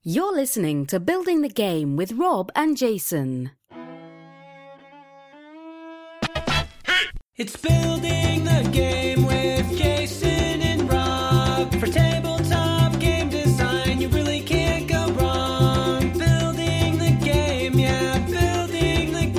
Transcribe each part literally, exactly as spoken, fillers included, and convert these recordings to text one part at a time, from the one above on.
You're listening to Building the Game with Rob and Jason. It's Building the Game with Jason and Rob. For tabletop game design, you really can't go wrong. Building the game, yeah, building the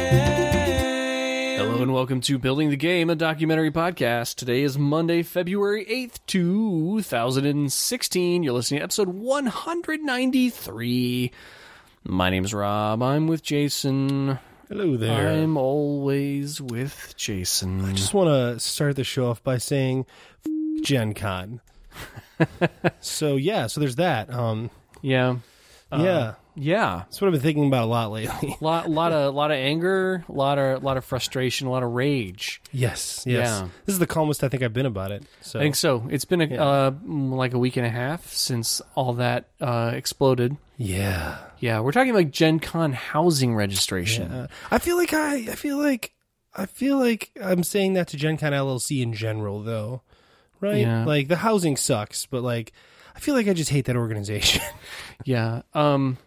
game. Hello and welcome to Building the Game, a documentary podcast. Today is Monday, February eighth, two thousand sixteen. You're listening to episode one ninety-three. My name's Rob. I'm with Jason. Hello there. I'm always with Jason. I just want to start the show off by saying F- Gen Con. so, yeah, so there's that. Um, yeah. Uh, yeah. Yeah. That's what I've been thinking about a lot lately. lot, lot of, lot of anger, a lot of, lot of frustration, a lot of rage. yes, yes. Yeah. This is the calmest I think I've been about it. So I think so. It's been a, Yeah. uh, like a week and a half since all that uh, exploded. Yeah. Yeah, we're talking like Gen Con housing registration. yeah. I feel like I, I feel like, I feel like I'm saying that to Gen Con L L C in general, though. Right? Yeah. Like, the housing sucks, but, like, I feel like I just hate that organization. Yeah. Um,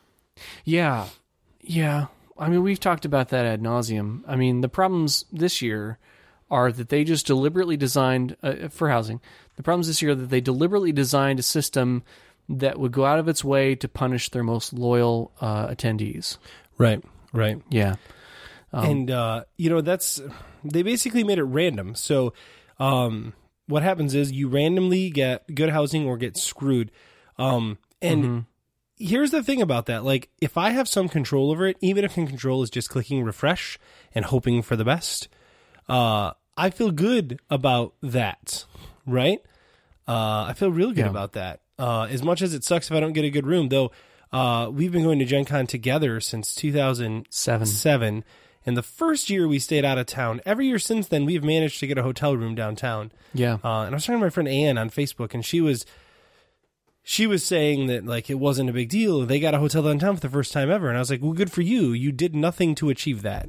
yeah. Yeah. I mean, we've talked about that ad nauseum. I mean, the problems this year are that they just deliberately designed, uh, for housing, the problems this year are that they deliberately designed a system that would go out of its way to punish their most loyal uh, attendees. right, right. Yeah. Um, and uh, you know, that's they basically made it random. So um, what happens is you randomly get good housing or get screwed. Um, and mm-hmm. here's the thing about that: like, if I have some control over it, even if in control is just clicking refresh and hoping for the best, uh, I feel good about that. Right? Uh, I feel real good Yeah. about that. Uh, as much as it sucks if I don't get a good room, though, uh, we've been going to Gen Con together since two thousand seven. Seven. And the first year we stayed out of town. Every year since then, we've managed to get a hotel room downtown. Yeah. Uh, and I was talking to my friend Ann on Facebook, and she was she was saying that, like, it wasn't a big deal. They got a hotel downtown for the first time ever. And I was like, well, good for you. You did nothing to achieve that.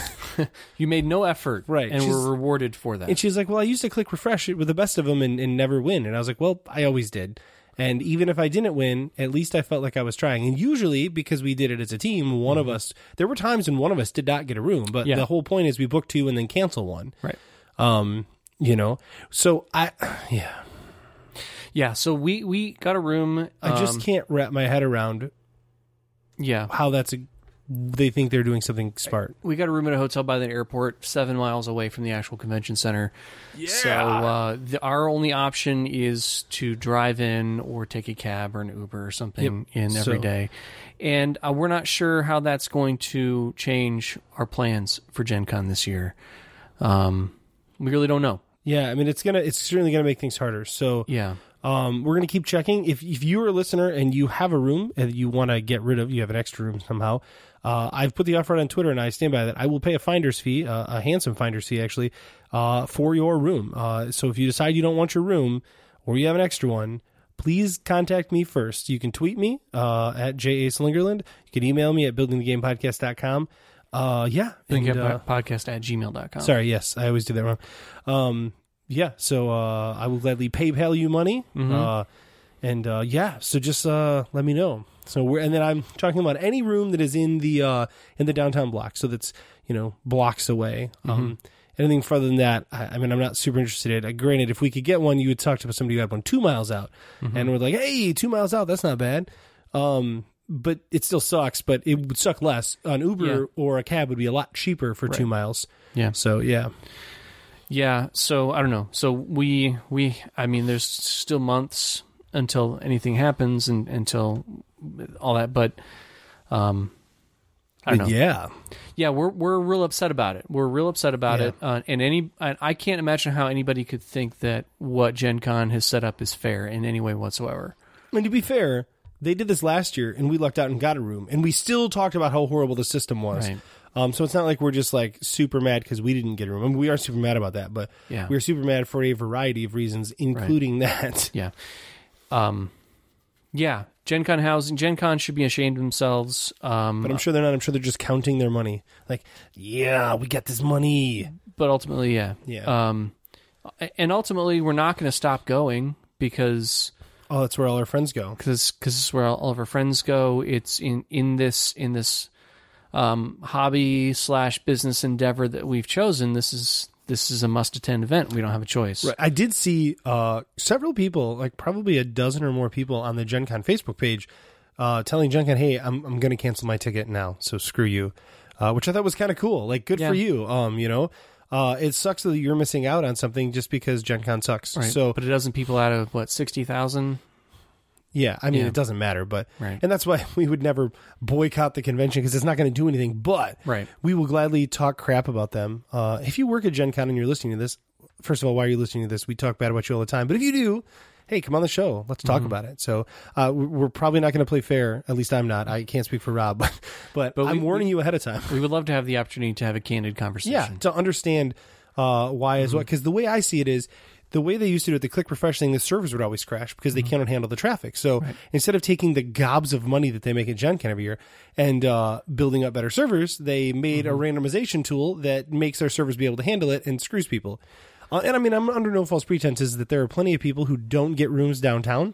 You made no effort, Right. and She's- were rewarded for that. And she's like, well, I used to click refresh with the best of them and, and never win. And I was like, well, I always did. And even if I didn't win, at least I felt like I was trying. And usually, because we did it as a team, one of us, there were times when one of us did not get a room. But Yeah. the whole point is we book two and then cancel one. Right. Um, you know, so I, yeah, Yeah, so we, we got a room. I just um, can't wrap my head around Yeah. how that's a, they think they're doing something smart. We got a room at a hotel by the airport, seven miles away from the actual convention center. Yeah. So uh, the, our only option is to drive in or take a cab or an Uber or something Yep. in every So- day. And uh, we're not sure how that's going to change our plans for Gen Con this year. Um, we really don't know. Yeah, I mean, it's gonna, it's certainly gonna make things harder. So Yeah. Um, we're going to keep checking. If if you're a listener and you have a room that you want to get rid of, you have an extra room somehow, uh, I've put the offer out on Twitter and I stand by that. I will pay a finder's fee, uh, a handsome finder's fee actually, uh, for your room. Uh, so if you decide you don't want your room or you have an extra one, please contact me first. You can tweet me uh, at J A Slingerland. You can email me at building the game podcast dot com. Uh, yeah. And, And, uh, podcast at gmail dot com. sorry, yes, I always do that wrong. Um, Yeah, so uh, I will gladly PayPal you money, Mhm. uh, and uh, yeah, so just uh, let me know. So we're and then I'm talking about any room that is in the uh, in the downtown block, so that's you know blocks away. Um, anything further than that, I, I mean, I'm not super interested in. Uh, granted, if we could get one, you would talk to somebody who had one two miles out, and we're like, hey, two miles out, that's not bad. Um, but it still sucks, but it would suck less. An Uber Yeah. or a cab would be a lot cheaper for two miles. Yeah. So yeah. Yeah, so I don't know. So we we I mean there's still months until anything happens and until all that, but um I don't know. Yeah. Yeah, we're we're real upset about it. We're real upset about Yeah. it. Uh, and any I, I can't imagine how anybody could think that what Gen Con has set up is fair in any way whatsoever. I mean, to be fair, they did this last year, and we lucked out and got a room, and we still talked about how horrible the system was. Right. Um, so it's not like we're just like super mad because we didn't get a room. I mean, we are super mad about that, but Yeah. we're super mad for a variety of reasons, including that. Yeah. Um yeah, Gen Con housing Gen Con should be ashamed of themselves. Um But I'm sure they're not. I'm sure they're just counting their money. Like, yeah, we got this money. but ultimately, yeah. Yeah. Um, and ultimately, we're not going to stop going because Oh, that's where all our friends go. because because it's where all, all of our friends go. It's in in this in this um, hobby slash business endeavor that we've chosen. This is this is a must attend event. We don't have a choice. Right. I did see uh, several people, like probably a dozen or more people on the Gen Con Facebook page uh, telling Gen Con, hey, I'm I'm going to cancel my ticket now, so screw you, uh, which I thought was kind of cool. Like, good Yeah. for you. Um, you know, uh, it sucks that you're missing out on something just because Gen Con sucks. Right. So, but a dozen people out of what sixty thousand. yeah, I mean, Yeah. it doesn't matter, but Right. and that's why we would never boycott the convention because it's not going to do anything. But Right. we will gladly talk crap about them. Uh, if you work at Gen Con and you're listening to this, first of all, why are you listening to this? We talk bad about you all the time. But if you do, hey, come on the show. Let's talk Mm-hmm. about it. So uh, we- we're probably not going to play fair. At least I'm not. I can't speak for Rob, but but, But we- I'm warning we- you ahead of time. We would love to have the opportunity to have a candid conversation. Yeah, to understand uh, why Mm-hmm. as well. Because the way I see it is, the way they used to do it, the click refresh thing, the servers would always crash because Mm-hmm. they cannot handle the traffic. So instead of taking the gobs of money that they make at Gen Con every year and uh, building up better servers, they made Mm-hmm. a randomization tool that makes their servers be able to handle it and screws people. Uh, and I mean, I'm under no false pretenses that there are plenty of people who don't get rooms downtown.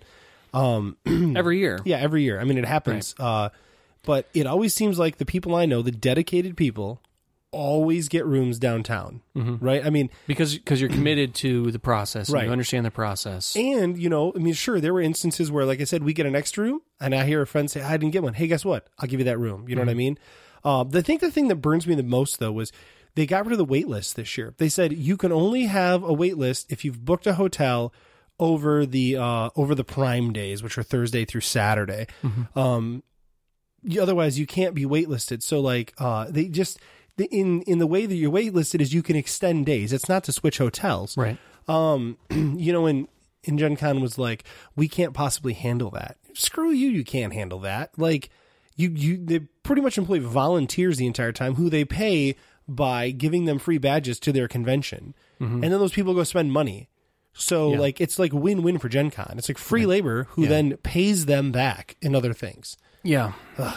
Every year. Yeah, every year. I mean, it happens. Uh, but it always seems like the people I know, the dedicated people, always get rooms downtown, right? I mean, Because because you're committed to the process. And Right. You understand the process. and, you know, I mean, sure, there were instances where, like I said, we get an extra room, and I hear a friend say, I didn't get one. Hey, guess what? I'll give you that room. You know what I mean? Uh, I think the thing that burns me the most, though, was they got rid of the wait list this year. They said you can only have a wait list if you've booked a hotel over the uh, over the prime days, which are Thursday through Saturday. Um, you- otherwise, you can't be waitlisted. So, like, uh, they just the, in in the way that you're waitlisted is you can extend days. It's not to switch hotels, Right. um, you know, and, and Gen Con was like, we can't possibly handle that. Screw you, you can't handle that. Like, you, you, they pretty much employ volunteers the entire time who they pay by giving them free badges to their convention. And then those people go spend money. So, Yeah. like, it's like win-win for Gen Con. It's like free labor who Yeah. then pays them back in other things. Yeah.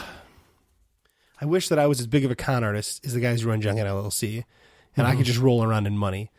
I wish that I was as big of a con artist as the guys who run Gen Con L L C, and I could just roll around in money.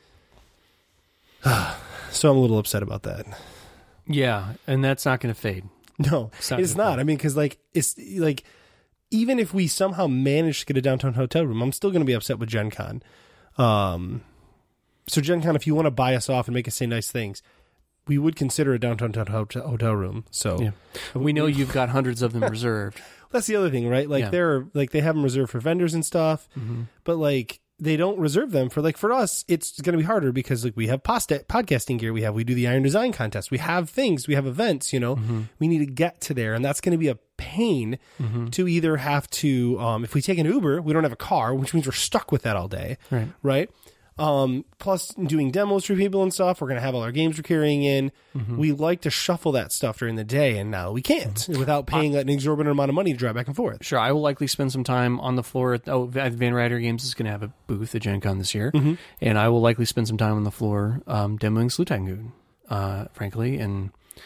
So I'm a little upset about that. Yeah. And that's not going to fade. No, not it's gonna not. I mean, because like it's like even if we somehow manage to get a downtown hotel room, I'm still going to be upset with Gen Con. Um, so Gen Con, if you want to buy us off and make us say nice things, we would consider a downtown hotel hotel room. So Yeah. We know you've got hundreds of them reserved. that's the other thing, right? Like Yeah. they're like they have them reserved for vendors and stuff, but like they don't reserve them for like for us. It's going to be harder because like we have posta- podcasting gear, we have we do the Iron Design contest, we have things, we have events. You know, we need to get to there, and that's going to be a pain to either have to um, if we take an Uber, we don't have a car, which means we're stuck with that all day, Right. Right. Um, plus doing demos for people and stuff. We're going to have all our games we're carrying in. We like to shuffle that stuff during the day, and now we can't without paying an exorbitant amount of money to drive back and forth. Sure, I will likely spend some time on the floor. At, oh, Van Ryder Games is going to have a booth at Gen Con this year, Mm-hmm. and I will likely spend some time on the floor um, demoing Sleuth Tycoon, uh, frankly, and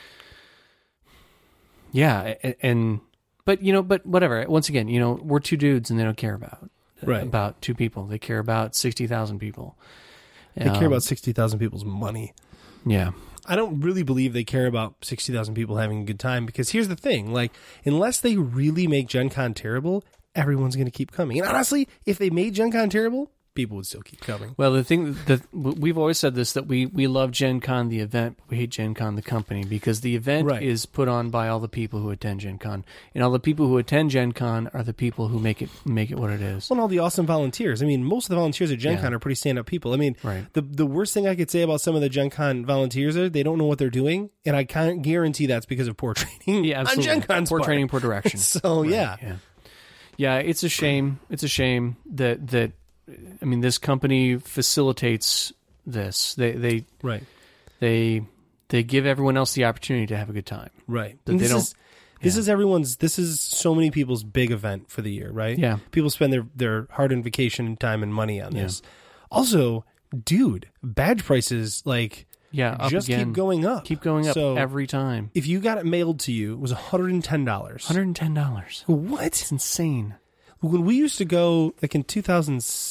yeah, and, and but you know, but whatever. Once again, you know, we're two dudes, and they don't care about Right. about two people. They care about sixty thousand people. They Um, care about sixty thousand people's money. yeah. I don't really believe they care about sixty thousand people having a good time because here's the thing. Like, unless they really make Gen Con terrible, everyone's going to keep coming. And honestly, if they made Gen Con terrible, people would still keep coming. Well, the thing that we've always said this, that we, we love Gen Con the event, but we hate Gen Con the company, because the event Right. is put on by all the people who attend Gen Con, and all the people who attend Gen Con are the people who make it make it what it is. Well, and all the awesome volunteers. I mean, most of the volunteers at Gen Yeah. Con are pretty stand-up people. I mean, Right. the the worst thing I could say about some of the Gen Con volunteers are they don't know what they're doing, and I can't guarantee that's because of poor training Yeah, on absolutely. Gen Con's Poor part. training, poor direction. So, Right, yeah. yeah, yeah. It's a shame. It's a shame that that I mean, this company facilitates this. They they Right, they they give everyone else the opportunity to have a good time. right. That And they this don't- is this yeah. is everyone's. This is so many people's big event for the year, right? Yeah. People spend their their hard-earned vacation time and money on Yeah. this. Also, dude, badge prices like Yeah, up just again. keep going up. Keep going up So every time. if you got it mailed to you, it was one hundred and ten dollars. one hundred and ten dollars. What? It's insane. When we used to go, like in two thousand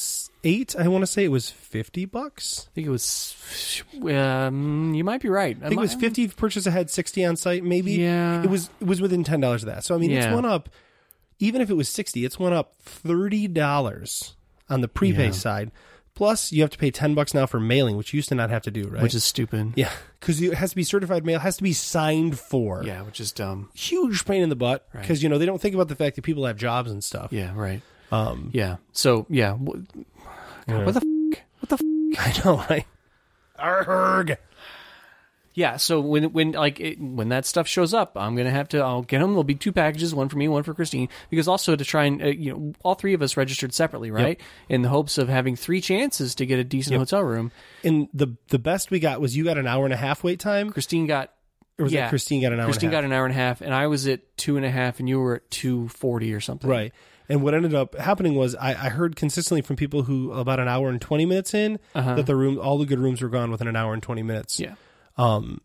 eight, I want to say it was fifty bucks. I think it was. Um, you might be right. I think it was fifty purchase ahead, sixty on site, maybe. Yeah. It was it was within ten dollars of that. So I mean, Yeah. it's went up. Even if it was sixty, it's went up thirty dollars on the prepay Yeah. side. Plus, you have to pay ten bucks now for mailing, which you used to not have to do, right? Which is stupid. yeah, because it has to be certified mail, it has to be signed for. Yeah, which is dumb. Huge pain in the butt Right. because you know they don't think about the fact that people have jobs and stuff. Yeah, right. Um, Yeah. So yeah. What, Yeah. what the f- what the f- I know, right? Arrgh. Yeah, so when when like it, when that stuff shows up, I'm gonna have to. I'll get them. There'll be two packages, one for me, one for Christine, because also to try and uh, you know all three of us registered separately, right? In the hopes of having three chances to get a decent Yep. hotel room. And the the best we got was you got an hour and a half wait time, Christine got. or was yeah, it Christine got an hour? Christine and a half? got an hour and a half, and I was at two and a half, and you were at two forty or something. Right. And what ended up happening was I, I heard consistently from people who about an hour and twenty minutes in Uh-huh. that the room, all the good rooms were gone within an hour and twenty minutes. Yeah. Um.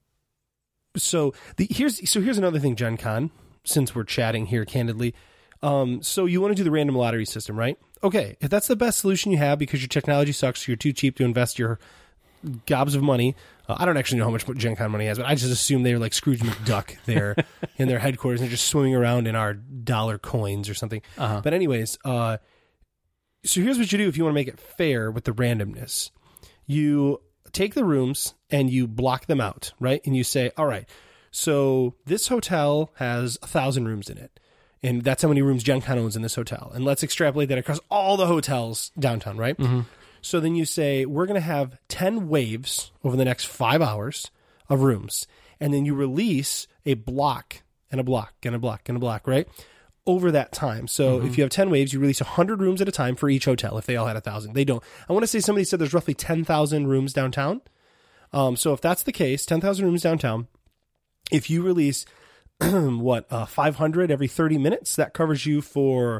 So the here's so here's another thing, Gen Con. Since we're chatting here candidly, um, so you want to do the random lottery system, right? Okay, if that's the best solution you have because your technology sucks, you're too cheap to invest your gobs of money. Uh, I don't actually know how much Gen Con money has, but I just assume they're like Scrooge McDuck there in their headquarters and they're just swimming around in our dollar coins or something. Uh-huh. But anyways, uh, so here's what you do if you want to make it fair with the randomness. You take the rooms and you block them out, right? And you say, all right, so this hotel has a thousand rooms in it. And that's how many rooms Gen Con owns in this hotel. And let's extrapolate that across all the hotels downtown, right? Mm-hmm. So then you say, we're going to have ten waves over the next five hours of rooms. And then you release a block and a block and a block and a block, right? Over that time. So Mm-hmm. if you have ten waves, you release one hundred rooms at a time for each hotel if they all had one thousand. They don't. I want to say somebody said there's roughly ten thousand rooms downtown. Um, so if that's the case, ten thousand rooms downtown, if you release, what, uh, five hundred every thirty minutes, that covers you for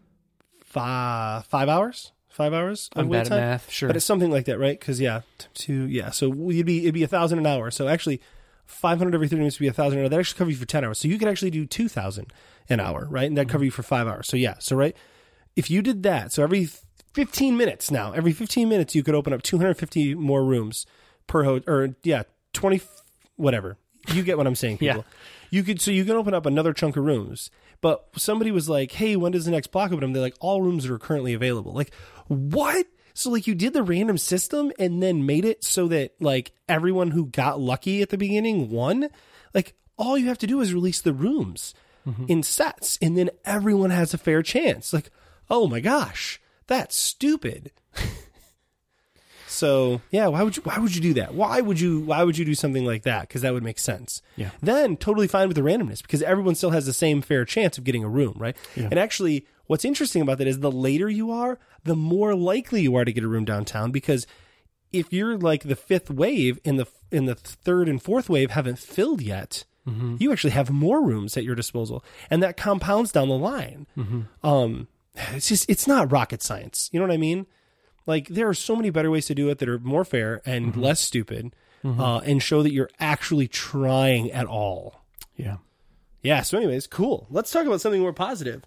five, five hours? Five hours of I'm wait bad at time? math, sure. But it's something like that, right? Because, yeah, t- two, yeah. So you'd be, it'd be one thousand an hour. So actually, five hundred every thirty minutes would be one thousand an hour. That actually covers you for ten hours. So you could actually do two thousand an hour, right? And that'd cover you for five hours. So, yeah. So, right, if you did that, so every fifteen minutes now, every fifteen minutes, you could open up two hundred fifty more rooms per hotel, or, yeah, twenty, whatever. You get what I'm saying, people. Yeah. You could, so you can open up another chunk of rooms. But somebody was like, hey, when does the next block open? They're like, all rooms that are currently available. Like, what? So, like, you did the random system and then made it so that, like, everyone who got lucky at the beginning won? Like, all you have to do is release the rooms mm-hmm. in sets, and then everyone has a fair chance. Like, oh, my gosh, that's stupid. So, yeah, why would you why would you do that? Why would you why would you do something like that? Because that would make sense. Yeah. Then totally fine with the randomness because everyone still has the same fair chance of getting a room, right? Yeah. And actually, what's interesting about that is the later you are, the more likely you are to get a room downtown because if you're like the fifth wave and the in the third and fourth wave haven't filled yet, mm-hmm. you actually have more rooms at your disposal, and that compounds down the line. Mm-hmm. Um, it's just it's not rocket science. You know what I mean? Like, there are so many better ways to do it that are more fair and mm-hmm. less stupid mm-hmm. uh, and show that you're actually trying at all. Yeah. Yeah, so anyways, cool. Let's talk about something more positive.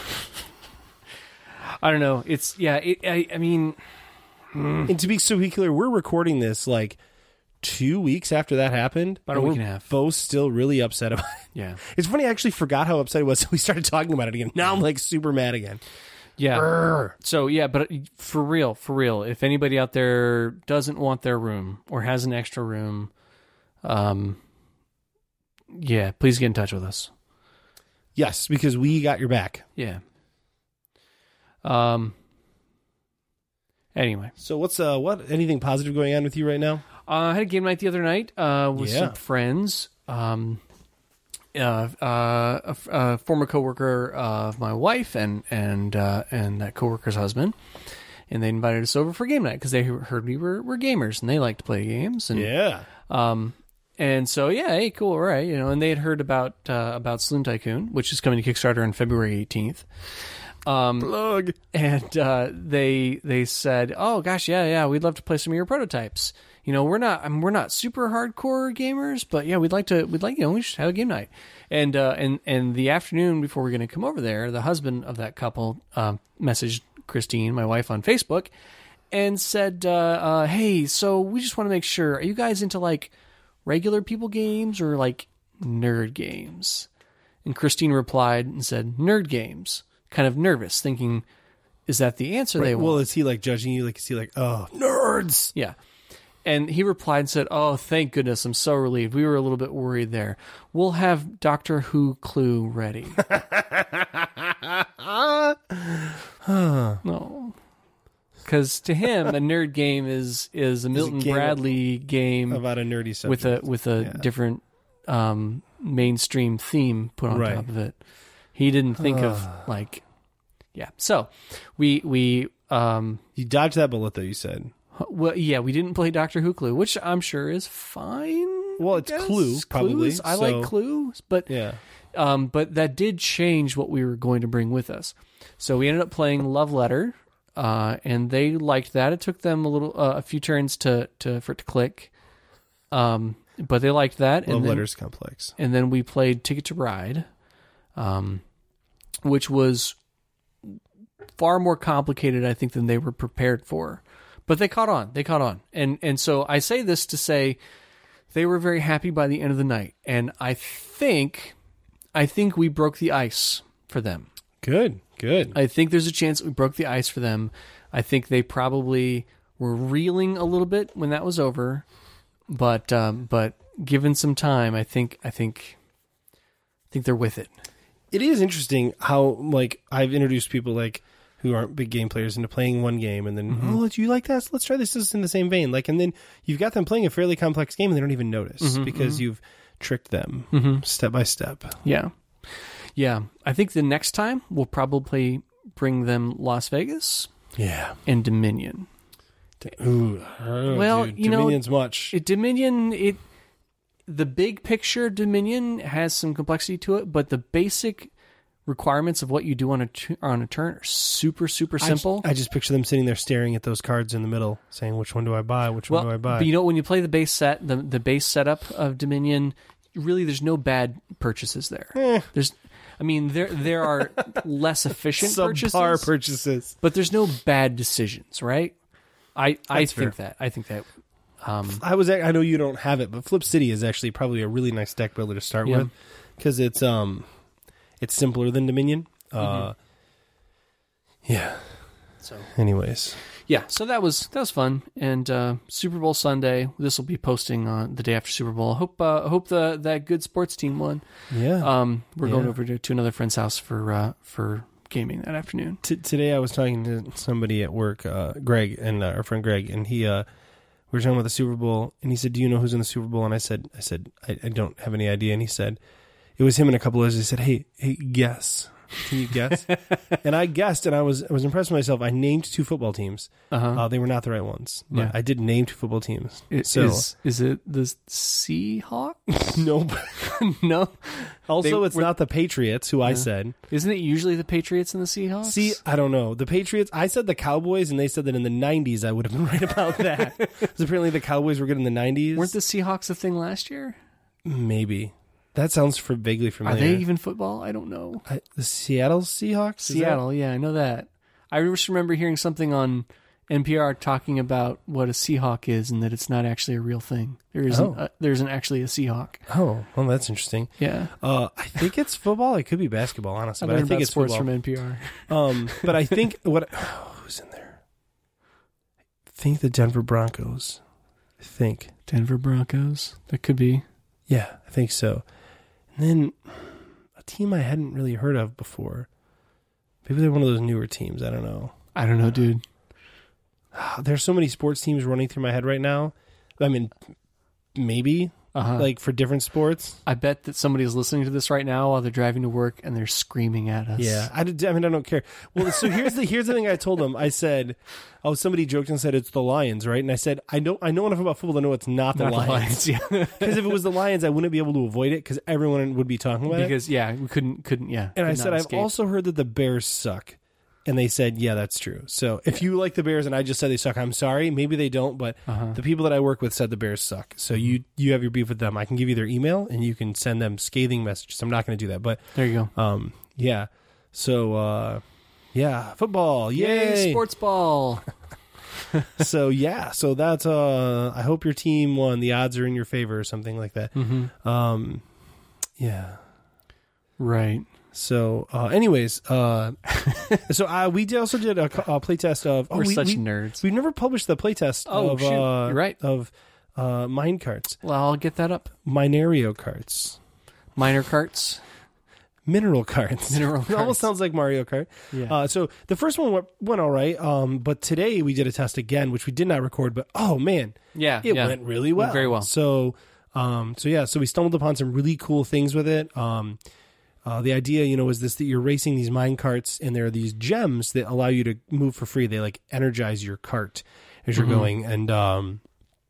I don't know. It's, yeah, it, I, I mean... Mm. And to be so be clear, we're recording this, like, two weeks after that happened. About a week and a half. Both still really upset about it. Yeah. It's funny, I actually forgot how upset I was, so we started talking about it again. Now I'm, like, super mad again. Yeah. Brr. So, yeah, but for real, for real, if anybody out there doesn't want their room or has an extra room, um, yeah, please get in touch with us. Yes, because we got your back. Yeah. Um. Anyway. So what's, uh, what, anything positive going on with you right now? Uh, I had a game night the other night uh, with Yeah. some friends. Um, uh, uh, a, a former coworker of my wife and and uh, and that coworker's husband, and they invited us over for game night because they heard we were, were gamers and they like to play games. And, Yeah. Um, and so yeah, hey, cool, all right, you know. And they had heard about uh, about Saloon Tycoon, which is coming to Kickstarter on February eighteenth. Um, Plug. and uh, they they said, "Oh gosh, yeah, yeah, we'd love to play some of your prototypes. You know, we're not I mean, we're not super hardcore gamers, but yeah, we'd like to. We'd like you know, we should have a game night." And uh, and and the afternoon before we're going to come over there, the husband of that couple um, messaged Christine, my wife, on Facebook and said, uh, uh, hey, so we just want to make sure, are you guys into like regular people games or like nerd games? And Christine replied and said, nerd games, kind of nervous, thinking, is that the answer they want? Well, is he like judging you? Like, is he like, oh, nerds? Yeah. And he replied and said, oh, thank goodness. I'm so relieved. We were a little bit worried there. We'll have Doctor Who Clue ready. No. Because to him, a nerd game is is a Milton game Bradley game About a nerdy subject. with a with a Yeah. different um, mainstream theme put on Right. top of it. He didn't think of like, yeah. So we we um, You dodged that bullet, though, you said. well, yeah, we didn't play Doctor Who Clue, which I'm sure is fine. Well, it's I guess. Clue, probably, Clues, I so- like clues, but Yeah. um, but that did change what we were going to bring with us. So we ended up playing Love Letter, uh, and they liked that. It took them a little, uh, a few turns to, to for it to click, um, but they liked that. Love and then, Letters complex. and then we played Ticket to Ride, um, which was far more complicated, I think, than they were prepared for. But they caught on. They caught on. And and so I say this to say they were very happy by the end of the night. And I think I think we broke the ice for them. Good, good. I think there's a chance that we broke the ice for them. I think they probably were reeling a little bit when that was over. But um, but given some time, I think I think I think they're with it. It is interesting how, like, I've introduced people, like, who aren't big game players into playing one game, and then, Mm-hmm. oh, do you like that? Let's try this. This is in the same vein. Like, and then you've got them playing a fairly complex game, and they don't even notice Mm-hmm, because you've tricked them step by step. Yeah. Yeah. I think the next time we'll probably bring them Las Vegas Yeah. and Dominion. Ooh. Oh, Well, dude, you know, Dominion's much. It, Dominion, it the big picture of Dominion has some complexity to it, but the basic requirements of what you do on a tu- on a turn are super super I simple. just, I just picture them sitting there staring at those cards in the middle, saying, "Which one do I buy? Which well, one do I buy?" but you know when you play the base set, the the base setup of Dominion, really there's no bad purchases there. Eh. There's I mean there there are less efficient purchases. Subpar purchases. But there's no bad decisions, right? I I That's think fair. that. I think that. Um, I was. I know you don't have it, but Flip City is actually probably a really nice deck builder to start Yeah. with because it's um, it's simpler than Dominion. Uh, yeah. so Anyways, yeah, so that was that was fun. And uh, Super Bowl Sunday. This will be posting on the day after Super Bowl. I hope uh, hope the that good sports team won. yeah. Um, we're going Yeah. over to, to another friend's house for uh, for gaming that afternoon. T- today I was talking to somebody at work, uh, Greg, and uh, our friend Greg, and he uh, we were talking about the Super Bowl, and he said, "Do you know who's in the Super Bowl?" And I said, "I said I, I don't have any idea." And he said, "It was him and a couple others." He said, "Hey, hey, guess." Can you guess? And I guessed, and I was I was impressed with myself. I named two football teams. Uh-huh. Uh, they were not the right ones, but Yeah. I did name two football teams. It, so is is it the Seahawks? nope. No. Also, They it's were- not the Patriots, who I said. Isn't it usually the Patriots and the Seahawks? See, I don't know. The Patriots, I said the Cowboys, and they said that in the nineties I would have been right about that. Because apparently the Cowboys were good in the nineties. weren't the Seahawks a thing last year? Maybe. That sounds for vaguely Are familiar. they even football? I don't know. I, the Seattle Seahawks? Is that- Seattle, yeah, I know that. I just remember hearing something on N P R talking about what a Seahawk is and that it's not actually a real thing. There isn't. Oh. A, there isn't actually a Seahawk. Oh, well, that's interesting. Yeah, Uh, I think it's football. It could be basketball, honestly. I But I learned think about it's sports football. from N P R. Um, but I think what oh, who's in there? I think the Denver Broncos. I think. Denver Broncos. That could be. Yeah, I think so. And then a team I hadn't really heard of before. Maybe they're one of those newer teams. I don't know. I don't know, dude. There's so many sports teams running through my head right now. I mean, maybe Uh-huh. like for different sports. I bet that somebody's listening to this right now while they're driving to work and they're screaming at us. Yeah, I, did, I mean, I don't care. Well, so here's the here's the thing I told them. I said, oh, somebody joked and said it's the Lions, right? And I said, I know I know enough about football to know it's not the Not the Lions. Lions, yeah. Because if it was the Lions, I wouldn't be able to avoid it because everyone would be talking about it. Because yeah, we couldn't couldn't yeah. And I could said, not I've escape. also heard that the Bears suck. And they said, yeah, that's true. So if you like the Bears and I just said they suck, I'm sorry. Maybe they don't, but Uh-huh. the people that I work with said the Bears suck. So you you have your beef with them. I can give you their email and you can send them scathing messages. I'm not going to do that. But There you go. um, yeah. So uh, Yeah, football. Yay. Yay, sports ball. So yeah, so that's uh I hope your team won. The odds are in your favor or something like that. Mm-hmm. Um yeah. Right. So uh anyways, uh so uh, we also did a, a playtest of oh, We're we, such we, nerds. We've never published the playtest Oh, of shoot. uh You're right. of uh mine carts. Well, I'll get that up. Minario carts. Minor carts. Mineral carts. Mineral It almost carts. sounds like Mario Kart. Yeah. Uh, so the first one went, went all right, um, but today we did a test again, which we did not record. But oh man, Yeah. it yeah. went really well. Went very well. So, um, so yeah, so we stumbled upon some really cool things with it. Um, uh, the idea, you know, is this that you're racing these mine carts, and there are these gems that allow you to move for free. They like energize your cart as you're Mm-hmm. going, and um,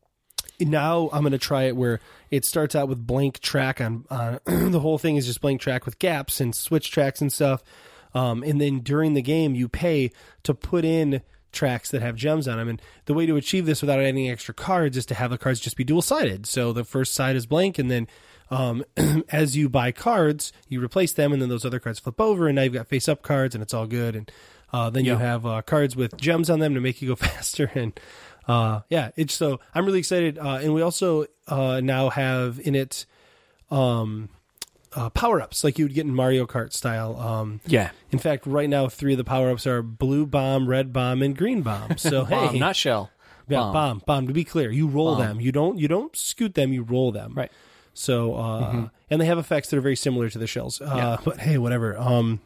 now I'm going to try it where it starts out with blank track on uh, the whole thing is just blank track with gaps and switch tracks and stuff. Um, and then during the game, you pay to put in tracks that have gems on them. And the way to achieve this without adding extra cards is to have the cards just be dual sided. So the first side is blank, and then um, as you buy cards, you replace them, and then those other cards flip over, and now you've got face up cards, and it's all good. And uh, then you Yeah. have uh, cards with gems on them to make you go faster. And Uh, yeah, it's so I'm really excited. Uh, and we also, uh, now have in it, um, uh, power ups like you would get in Mario Kart style. Um, Yeah. in fact, right now, three of the power ups are blue bomb, red bomb, and green bomb. So, Bomb, hey, not shell. yeah, bomb. bomb. bomb, to be clear, you roll Bomb. them. You don't, you don't scoot them, you roll them. Right. So, uh, and they have effects that are very similar to the shells. Uh, Yeah. but hey, whatever. Um,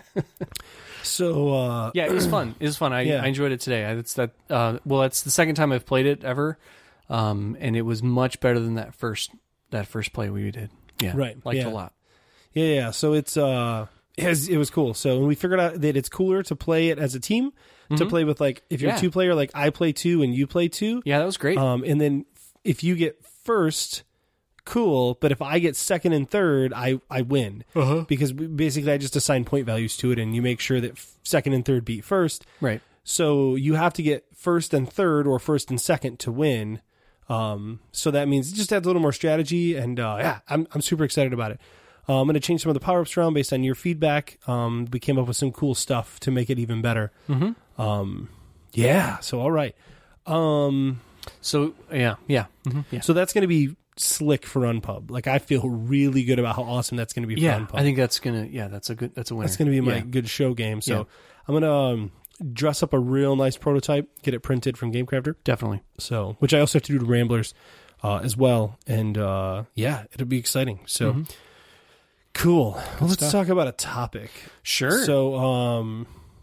so, uh, Yeah, it was fun. It was fun. I, Yeah. I enjoyed it today. I, it's that. Uh, well, it's the second time I've played it ever, um, and it was much better than that first that first play we did. Yeah, Right, Liked yeah. it a lot. Yeah, yeah. So it's uh, it was, it was cool. So when we figured out that it's cooler to play it as a team, to play with like if you're Yeah. a two player, like I play two and you play two. Yeah, that was great. Um, and then if you get first, cool. But if I get second and third, I I win Uh-huh. because we, basically I just assign point values to it, and you make sure that f- second and third beat first. right. So you have to get first and third or first and second to win. Um, so that means it just adds a little more strategy, and uh, yeah, I'm I'm super excited about it. Uh, I'm going to change some of the power ups around based on your feedback. Um, we came up with some cool stuff to make it even better. Mm-hmm. Um, yeah. So all right. Um, So yeah, yeah, mhm, yeah. so that's going to be slick for Unpub. Like I feel really good about how awesome that's going to be for Yeah, Unpub. I think that's gonna. Yeah, that's a good. That's a winner. That's going to be my Yeah. good show game. So Yeah. I'm going to um, dress up a real nice prototype, get it printed from GameCrafter. Definitely. So, which I also have to do to Ramblers uh, as well. And uh, yeah, it'll be exciting. So Mm-hmm. cool. Let's stuff. talk about a topic. Sure. So, um,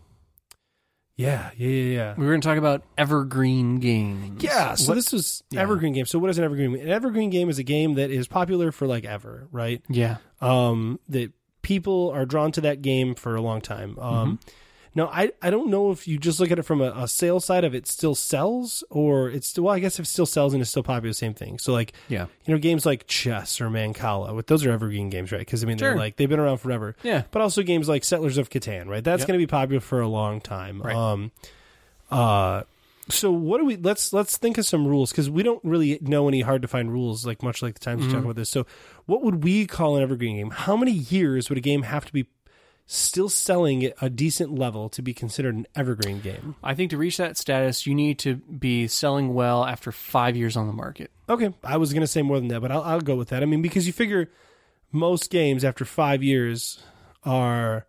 yeah, yeah, yeah, yeah. we were going to talk about evergreen games. Yeah, so What- this is yeah. evergreen game. So what is an evergreen game? An evergreen game is a game that is popular for like ever, right? Yeah. Um, that people are drawn to that game for a long time. Um, now I, I don't know if you just look at it from a, a sales side of it still sells, or it's still, well, I guess if it still sells and it's still popular, same thing. So like, Yeah. you know, games like chess or Mancala, with those are evergreen games, right? Because I mean, they're Sure. like they've been around forever. Yeah. But also games like Settlers of Catan, right? That's Yep. going to be popular for a long time. Right. Um, uh, so what do we? Let's let's think of some rules, because we don't really know any hard to find rules. Like much like the times we talk about this. So what would we call an evergreen game? How many years would a game have to be still selling at a decent level to be considered an evergreen game? I think to reach that status, you need to be selling well after five years on the market. Okay, I was going to say more than that, but I'll, I'll go with that. I mean, because you figure most games after five years are,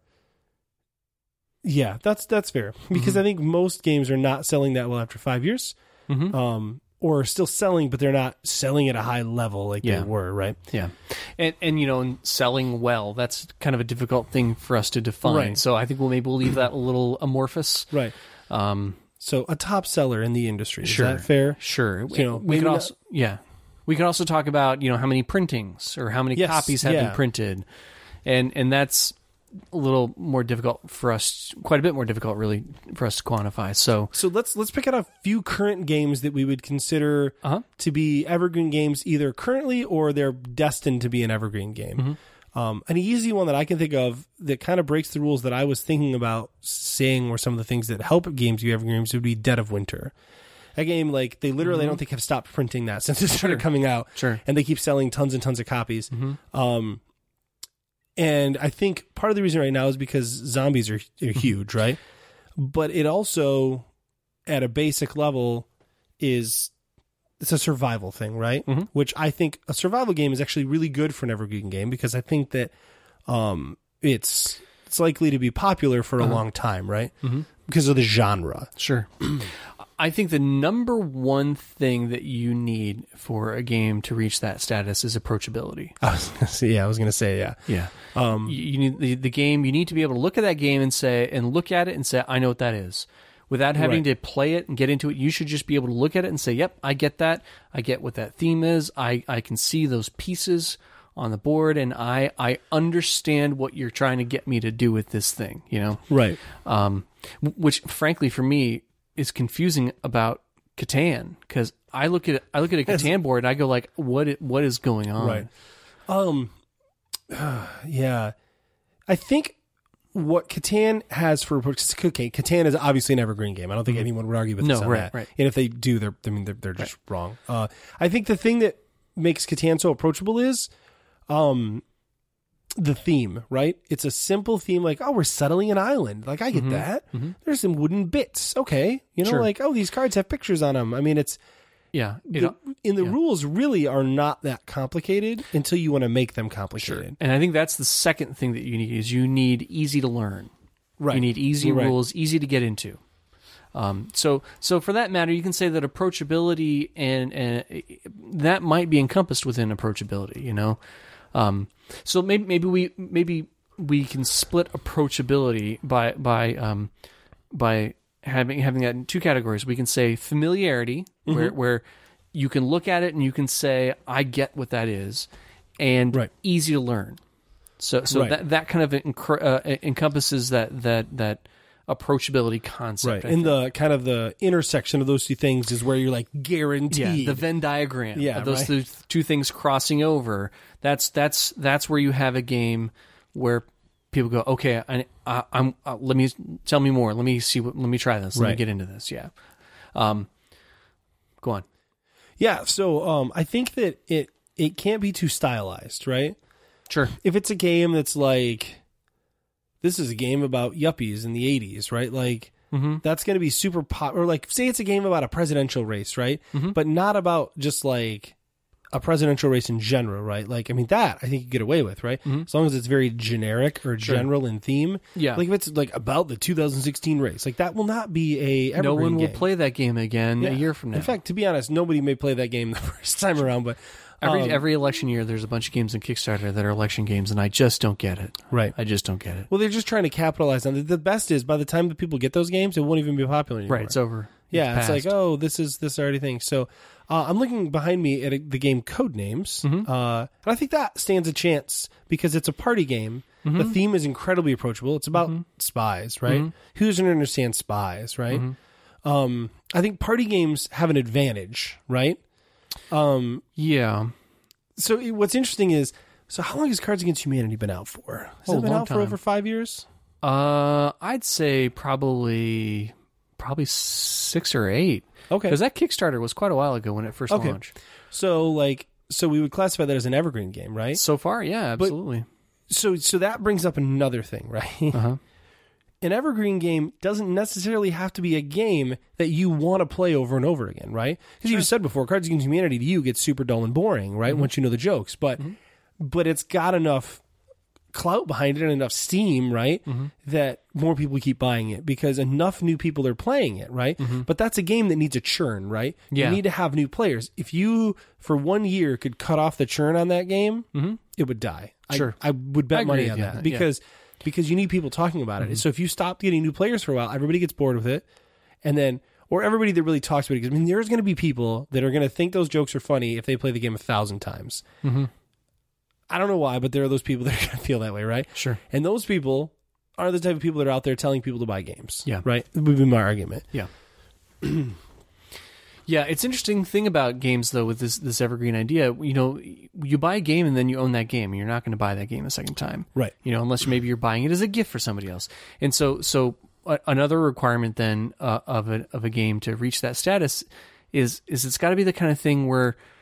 yeah, that's that's fair. Because I think most games are not selling that well after five years, Mm-hmm. um, or are still selling, but they're not selling at a high level like Yeah. they were, right? Yeah. And, and, you know, and selling well, that's kind of a difficult thing for us to define. Right. So I think we'll maybe we'll leave that a little amorphous. Right. Um, So a top seller in the industry, is Sure. that fair? Sure. You know, we maybe could not- also, yeah. We could also talk about, you know, how many printings or how many Yes, copies have yeah. been printed. And, and that's a little more difficult for us, quite a bit more difficult, really, for us to quantify. So, So let's let's pick out a few current games that we would consider Uh-huh. to be evergreen games, either currently or they're destined to be an evergreen game. Mm-hmm. Um, an easy one that I can think of that kind of breaks the rules that I was thinking about saying were some of the things that help games be evergreens would be Dead of Winter. That game, like they literally, I don't think have stopped printing that since it started coming out, Sure. and they keep selling tons and tons of copies. Um, And I think part of the reason right now is because zombies are, are huge, right? But it also, at a basic level, is it's a survival thing, right? Mm-hmm. Which I think a survival game is actually really good for an evergreen game because I think that um, it's it's likely to be popular for a Uh-huh. long time, right? Mm-hmm. Because of the genre. Sure. I think the number one thing that you need for a game to reach that status is approachability. I was gonna say, yeah, I was going to say, yeah. Yeah. Um, you, you need the, the game, you need to be able to look at that game and say, and look at it and say, I know what that is. Without having Right. to play it and get into it, you should just be able to look at it and say, yep, I get that. I get what that theme is. I, I can see those pieces on the board, and I, I understand what you're trying to get me to do with this thing, you know? right. Um, which, frankly, for me, is confusing about Catan, because I look at I look at a Catan board and I go like, what i- what is going on? Right. Um, yeah. I think what Catan has for okay, Catan is obviously an evergreen game. I don't think anyone would argue with No, us on right, that. right. And if they do, they're I mean they're, they're just wrong. Uh, I think the thing that makes Catan so approachable is, um, the theme. Right? It's a simple theme, like oh, we're settling an island. Like I get that. There's some wooden bits. Okay, you know, Sure. like oh, these cards have pictures on them. I mean, it's. Yeah. You The, know, and the yeah. rules really are not that complicated until you want to make them complicated. and I think that's the second thing that you need is you need easy to learn. Right. You need easy Right. rules, easy to get into. Um, so, so for that matter, you can say that approachability and, and that might be encompassed within approachability. You know, um, so maybe maybe we maybe we can split approachability by by um, by having having that in two categories. We can say familiarity, where where you can look at it and you can say, I get what that is, and Right. easy to learn. So so Right. that that kind of encr- uh, encompasses that that that approachability concept. Right. I And think. the kind of the intersection of those two things is where you're like guaranteed. yeah, the Venn diagram. Yeah, of those right. two, two things crossing over. That's that's that's where you have a game where people go, okay, I, I, I'm uh, let me tell me more. Let me see what. Let me try this. Let me Right. get into this. Yeah. Um. Go on. yeah. So um, I think that it it can't be too stylized, right? Sure. If it's a game that's like, this is a game about yuppies in the eighties, right? Like, Mm-hmm. that's going to be super pop. Or like, say it's a game about a presidential race, right? Mm-hmm. But not about just like a presidential race in general, right? Like, I mean, that I think you get away with, right? As long as it's very generic or general in theme. Mm-hmm. Yeah. Like if it's like about the two thousand sixteen race, like that will not be a evergreen No one will game. play that game again Yeah. a year from now. In fact, to be honest, nobody may play that game the first time around, but every um, every election year, there's a bunch of games in Kickstarter that are election games, and I just don't get it. Right. I just don't get it. well, they're just trying to capitalize on it. The best is by the time that people get those games, it won't even be popular anymore. Right. It's over. Yeah, it's, past. like, oh, this is this already thing. So uh, I'm looking behind me at a, the game Codenames, Mm-hmm. uh, and I think that stands a chance because it's a party game. Mm-hmm. The theme is incredibly approachable. It's about spies, right? Mm-hmm. Who doesn't understand spies, right? Um, I think party games have an advantage, right? Um, Yeah. so it- what's interesting is, so how long has Cards Against Humanity been out for? Has Oh, it been long out for time. over five years? Uh, I'd say probably probably six or eight. Okay. Because that Kickstarter was quite a while ago when it first Okay. launched. So like, so we would classify that as an evergreen game, right? So far, yeah, absolutely. So so that brings up another thing, right? Uh huh. An evergreen game doesn't necessarily have to be a game that you want to play over and over again, right? Because you said before, Cards Against Humanity to you gets super dull and boring, right? Mm-hmm. Once you know the jokes, but but it's got enough clout behind it and enough steam, right? Mm-hmm. That more people keep buying it because enough new people are playing it, right? But that's a game that needs a churn, right? Mm-hmm. Yeah. You need to have new players. If you for one year could cut off the churn on that game, it would die. Sure. I, I would bet I agree money with on you that on that, because because you need people talking about it. So if you stop getting new players for a while, everybody gets bored with it, and then or everybody that really talks about it. Because I mean, there's going to be people that are going to think those jokes are funny if they play the game a thousand times. Mm-hmm. I don't know why, but there are those people that are going to feel that way, right? Sure. And those people are the type of people that are out there telling people to buy games. Yeah. Right? That would be my argument. Yeah. Yeah, it's interesting thing about games though with this this evergreen idea. You know, you buy a game and then you own that game, and you're not going to buy that game a second time, Right. You know, unless maybe you're buying it as a gift for somebody else. And so, so uh, another requirement then uh, of a of a game to reach that status is is it's got to be the kind of thing where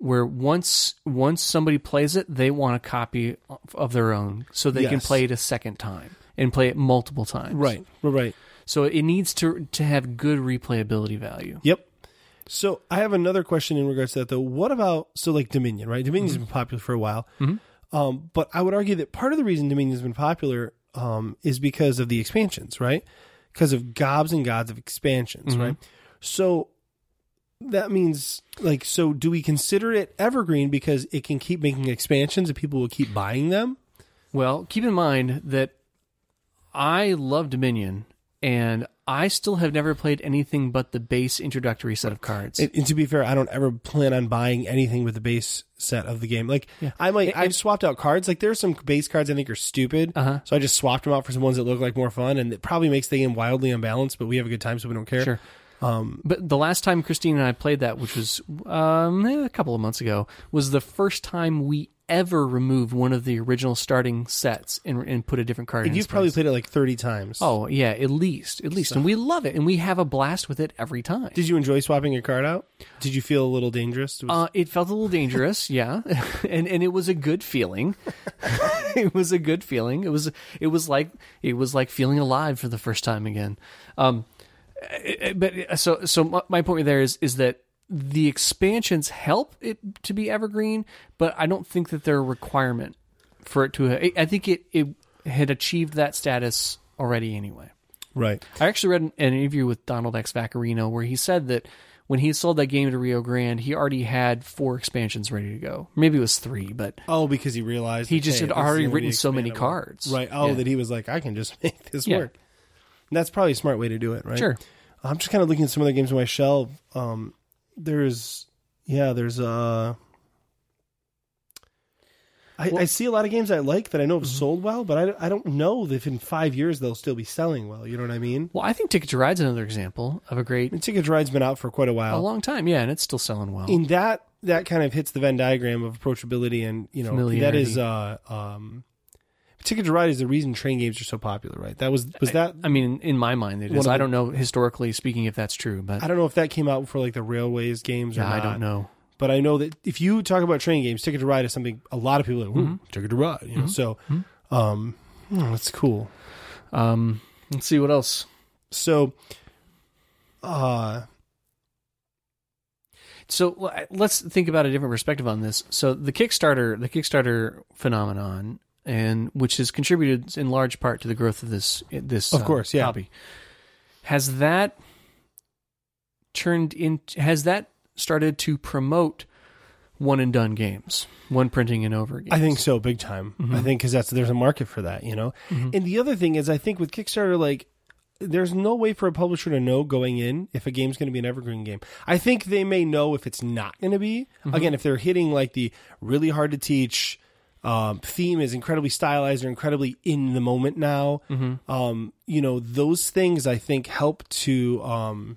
where once once somebody plays it, they want a copy of their own so they can Yes. play it a second time and play it multiple times. Right. Right. So it needs to to have good replayability value. Yep. So I have another question in regards to that, though. What about, so like Dominion, right? Dominion's Mm-hmm. been popular for a while. Um, but I would argue that part of the reason Dominion's been popular um, is because of the expansions, right? Because of gobs and gods of expansions, Mm-hmm. right? So that means, like, so do we consider it evergreen because it can keep making expansions and people will keep buying them? Well, keep in mind that I love Dominion, and I still have never played anything but the base introductory set of cards. And, and to be fair, I don't ever plan on buying anything with the base set of the game. Like, I might, It- I've swapped out cards. Like, there's some base cards I think are stupid. Uh-huh. So I just swapped them out for some ones that look like more fun, and it probably makes the game wildly unbalanced, but we have a good time, so we don't care. Sure. But the last time Christine and I played that, which was um, a couple of months ago, was the first time we ever removed one of the original starting sets and, and put a different card And in you've its probably place. played it like thirty times. Oh, yeah, at least. At least. And we love it. And we have a blast with it every time. Did you enjoy swapping your card out? Did you feel a little dangerous? It was- Uh, it felt a little dangerous, yeah, and and it was a good feeling. It was a good feeling. It was it was like it was like feeling alive for the first time again. Um, it- it- but so so my- my point there is is that the expansions help it to be evergreen, but I don't think that they're a requirement for it to. I I think it it had achieved that status already anyway. right. I actually read an an interview with Donald X. Vaccarino where he said that when he sold that game to Rio Grande, he already had four expansions ready to go. Maybe it was three, but Oh, because he realized he like, just hey, had this is already gonna be written so many expandable. cards. Right. Oh, Yeah. that he was like, I can just make this Yeah. work. And that's probably a smart way to do it, right? Sure. I'm just kind of looking at some other games on my shelf. Um, there's, yeah, there's, uh, I, I see a lot of games I like that I know have Mm-hmm. sold well, but I, I don't know if in five years they'll still be selling well. You know what I mean? Well, I think Ticket to Ride's another example of a great, I mean, Ticket to Ride's been out for quite a a while. long time. Yeah, and it's still selling well. In that, that kind of hits the Venn diagram of approachability and, you know, that Familiarity. is, uh, um, Ticket to Ride is the reason train games are so popular, right? That was, was that, I mean, in my mind, it One is. of I the- don't know historically speaking if that's true, but I don't know if that came out for like the Railways games or yeah, not. I don't know. But I know that if you talk about train games, Ticket to Ride is something a lot of people are like, ooh, Mm-hmm. Ticket to Ride, you know. So, um, oh, that's cool. Um, let's see what else. So, uh, So l- let's think about a different perspective on this. So the Kickstarter, the Kickstarter phenomenon, and which has contributed in large part to the growth of this this Of uh, course, yeah. hobby, has that turned in? Has that started to promote one and done games, one printing and over games? I think so, big time. I think because that's there's a market for that, you know. And the other thing is, I think with Kickstarter, like, there's no way for a publisher to know going in if a game's going to be an evergreen game. I think they may know if it's not going to be. Again, if they're hitting like the really hard to teach um, theme is incredibly stylized or incredibly in the moment now. Um, you know, those things I think help to um,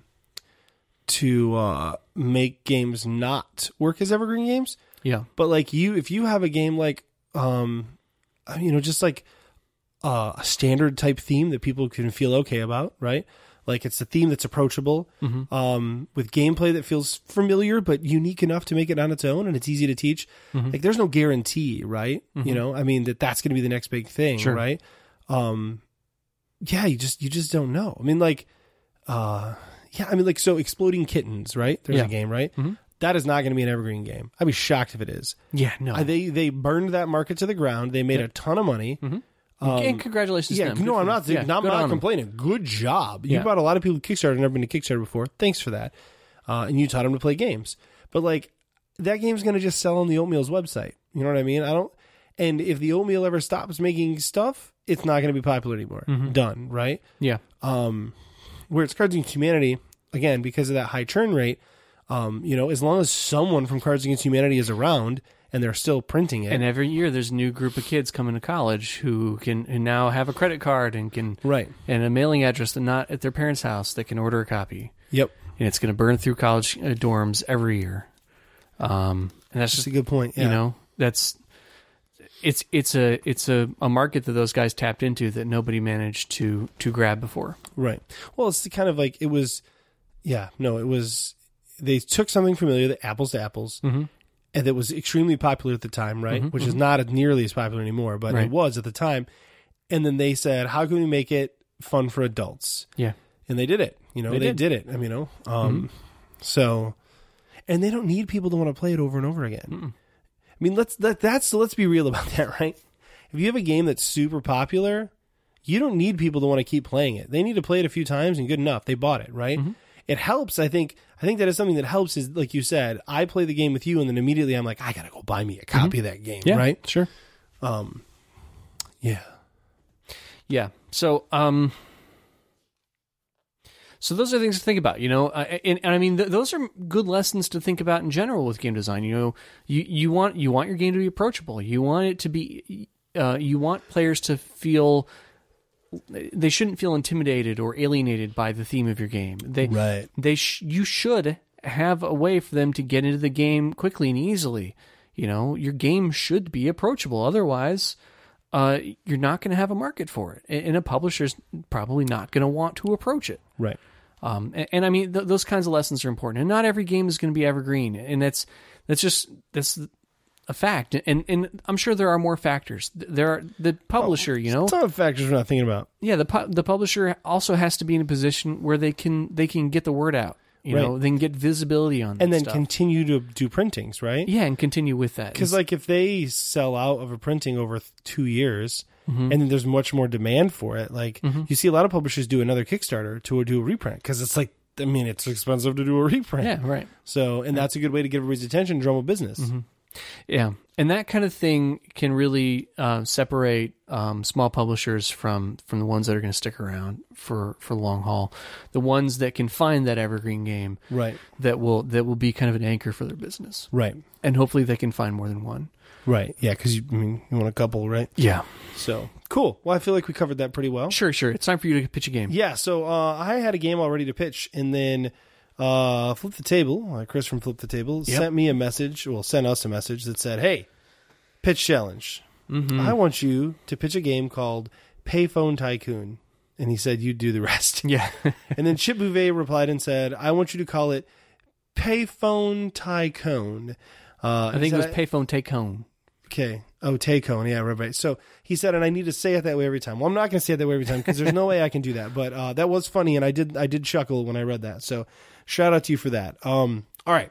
to uh, make games not work as evergreen games. Yeah, But like you, if you have a game like, um, you know, just like uh, a standard type theme that people can feel okay about, right? Like it's a theme that's approachable, um, with gameplay that feels familiar but unique enough to make it on its own, and it's easy to teach. Like there's no guarantee, right? You know, I mean that that's going to be the next big thing, Sure. right? Um, yeah, you just you just don't know. I mean, like, uh, yeah, I mean, like so, Exploding Kittens, right? There's Yeah. a game, right? That is not going to be an evergreen game. I'd be shocked if it is. yeah, no. Uh, they they burned that market to the ground. They made a ton of money. and congratulations. Yeah, to them. no, Good I'm for not. them. Yeah, I'm good on not them. complaining. Good job. You Yeah. brought a lot of people to Kickstarter. Never been to Kickstarter before. Thanks for that. Uh, and you taught them to play games. But like that game's going to just sell on the Oatmeal's website. You know what I mean? I don't. And if the Oatmeal ever stops making stuff, it's not going to be popular anymore. Done. Right. Yeah, Um, where it's Cards Against Humanity, again, because of that high churn rate, um, you know, as long as someone from Cards Against Humanity is around and they're still printing it. and every year there's a new group of kids coming to college who can who now have a credit card and can right. and a mailing address and not at their parents' house that can order a copy. Yep. And it's going to burn through college uh, dorms every year. Um, and that's That's just a good point. Yeah. you know that's it's it's a it's a, a market that those guys tapped into that nobody managed to to grab before. Right. Well, it's kind of like it was, yeah, no, it was, they took something familiar, the apples to apples, and that was extremely popular at the time, right? Mm-hmm, Which mm-hmm. is not nearly as popular anymore, but Right. it was at the time. And then they said, how can we make it fun for adults? Yeah. And they did it. You know, They they, did. did. it. I mean, you know, um, Mm-hmm. so, and they don't need people to want to play it over and over again. Mm-mm. I mean, let's let that's let's be real about that, right? If you have a game that's super popular, you don't need people to want to keep playing it. They need to play it a few times and good enough. They bought it, right? Mm-hmm. It helps. I think. I think that is something that helps. Is like you said, I play the game with you, and then immediately I'm like, I gotta go buy me a copy of that game, Yeah. right? Sure. Um, yeah. Yeah. So, um, so those are things to think about, you know, uh, and, and I mean, th- those are good lessons to think about in general with game design. You know, you, you want, you want your game to be approachable. You want it to be, uh, you want players to feel, they shouldn't feel intimidated or alienated by the theme of your game. They, Right. they, sh- you should have a way for them to get into the game quickly and easily. You know, your game should be approachable. Otherwise, uh, you're not going to have a market for it, and, and a publisher's probably not going to want to approach it. Right. Um, and, and I mean, th- those kinds of lessons are important, and not every game is going to be evergreen, and that's that's just that's a fact. And and I'm sure there are more factors. There are the publisher, you know, It's a ton of factors we're not thinking about. yeah, the pu- the publisher also has to be in a position where they can they can get the word out. You Right. know, they can get visibility on And that then stuff. continue to do printings, right? yeah, and continue with that. Because like if they sell out of a printing over th- two years, Mm-hmm. and then there's much more demand for it, like you see a lot of publishers do another Kickstarter to do a reprint because it's like, I mean, it's expensive to do a reprint. yeah, right. So, and that's a good way to get everybody's attention, drum a business. Mm-hmm. Yeah, and that kind of thing can really uh, separate um, small publishers from from the ones that are going to stick around for, for the long haul. The ones that can find that evergreen game Right. that will that will be kind of an anchor for their business, Right. and hopefully they can find more than one. Right. Yeah. Because you, I mean, you want a couple, right? Yeah, So cool. Well, I feel like we covered that pretty well. sure, sure. It's time for you to pitch a game. Yeah. So uh, I had a game all ready to pitch, and then uh, Flip the Table, uh, Chris from Flip the Table, Yep. sent me a message. Well, sent us a message that said, "Hey, pitch challenge. Mm-hmm. I want you to pitch a game called Payphone Tycoon." And he said, "You do the rest." Yeah, And then Chip Bouvet replied and said, "I want you to call it Payphone Tycoon." Uh, I think it was said, Payphone Take Home. Okay. Oh, Taycone. Yeah, right, right. So he said, and I need to say it that way every time. Well, I'm not going to say it that way every time because there's no way I can do that. But uh, that was funny, and I did I did chuckle when I read that. So shout out to you for that. Um, all right.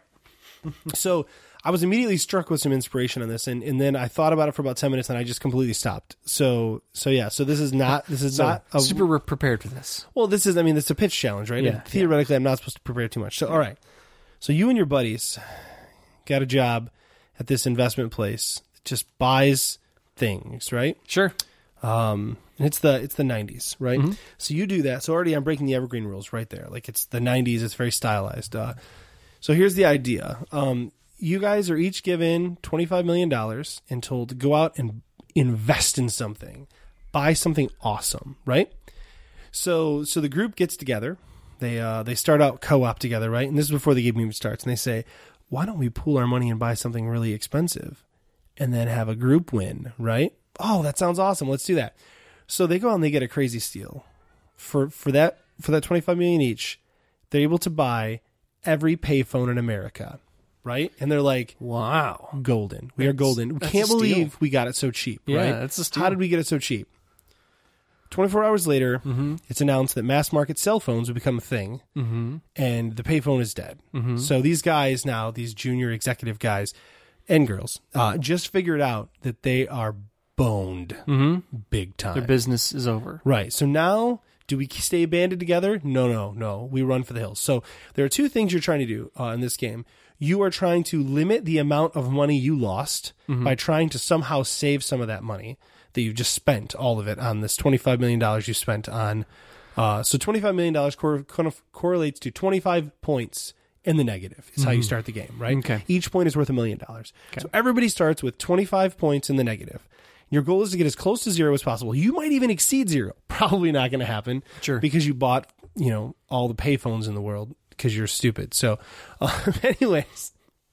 So I was immediately struck with some inspiration on this, and, and then I thought about it for about ten minutes, and I just completely stopped. So so yeah. So this is not this is So not a, super re- prepared for this. well. This is I mean it's a pitch challenge, right? Yeah, And theoretically, I'm not supposed to prepare too much. So all right. So you and your buddies got a job at this investment place that just buys things, right? Sure. Um, and it's the it's the nineties, right? Mm-hmm. So you do that. So already I'm breaking the evergreen rules right there. Like it's the nineties. It's very stylized. Uh, so here's the idea. Um, you guys are each given twenty-five million dollars and told to go out and invest in something, buy something awesome, right? So so the group gets together. They uh, they start out co-op together, right? And this is before the game even starts. And they say, why don't we pool our money and buy something really expensive and then have a group win, right? Oh, that sounds awesome. Let's do that. So they go out and they get a crazy steal. For for that for that twenty-five million dollars each, they're able to buy every payphone in America, right? And they're like, Wow. golden. We are That's- golden. We that's can't a steal. believe we got it so cheap, Yeah, right? that's a steal. How did we get it so cheap? twenty-four hours later, Mm-hmm. it's announced that mass market cell phones have become a thing, Mm-hmm. and the payphone is dead. Mm-hmm. So these guys now, these junior executive guys and girls, uh, just figured out that they are boned Mm-hmm. big time. Their business is over. Right. So now, do we stay banded together? No, no, no. We run for the hills. So there are two things you're trying to do uh, in this game. You are trying to limit the amount of money you lost Mm-hmm. by trying to somehow save some of that money that you've just spent, all of it, on this twenty-five million dollars you spent on. Uh, so twenty-five million dollars cor- cor- correlates to twenty-five points in the negative. Is how you start the game, right? Okay. Each point is worth a million dollars. So everybody starts with twenty-five points in the negative. Your goal is to get as close to zero as possible. You might even exceed zero. Probably not going to happen. Sure. Because you bought, you know, all the payphones in the world because you're stupid. So, uh, anyways,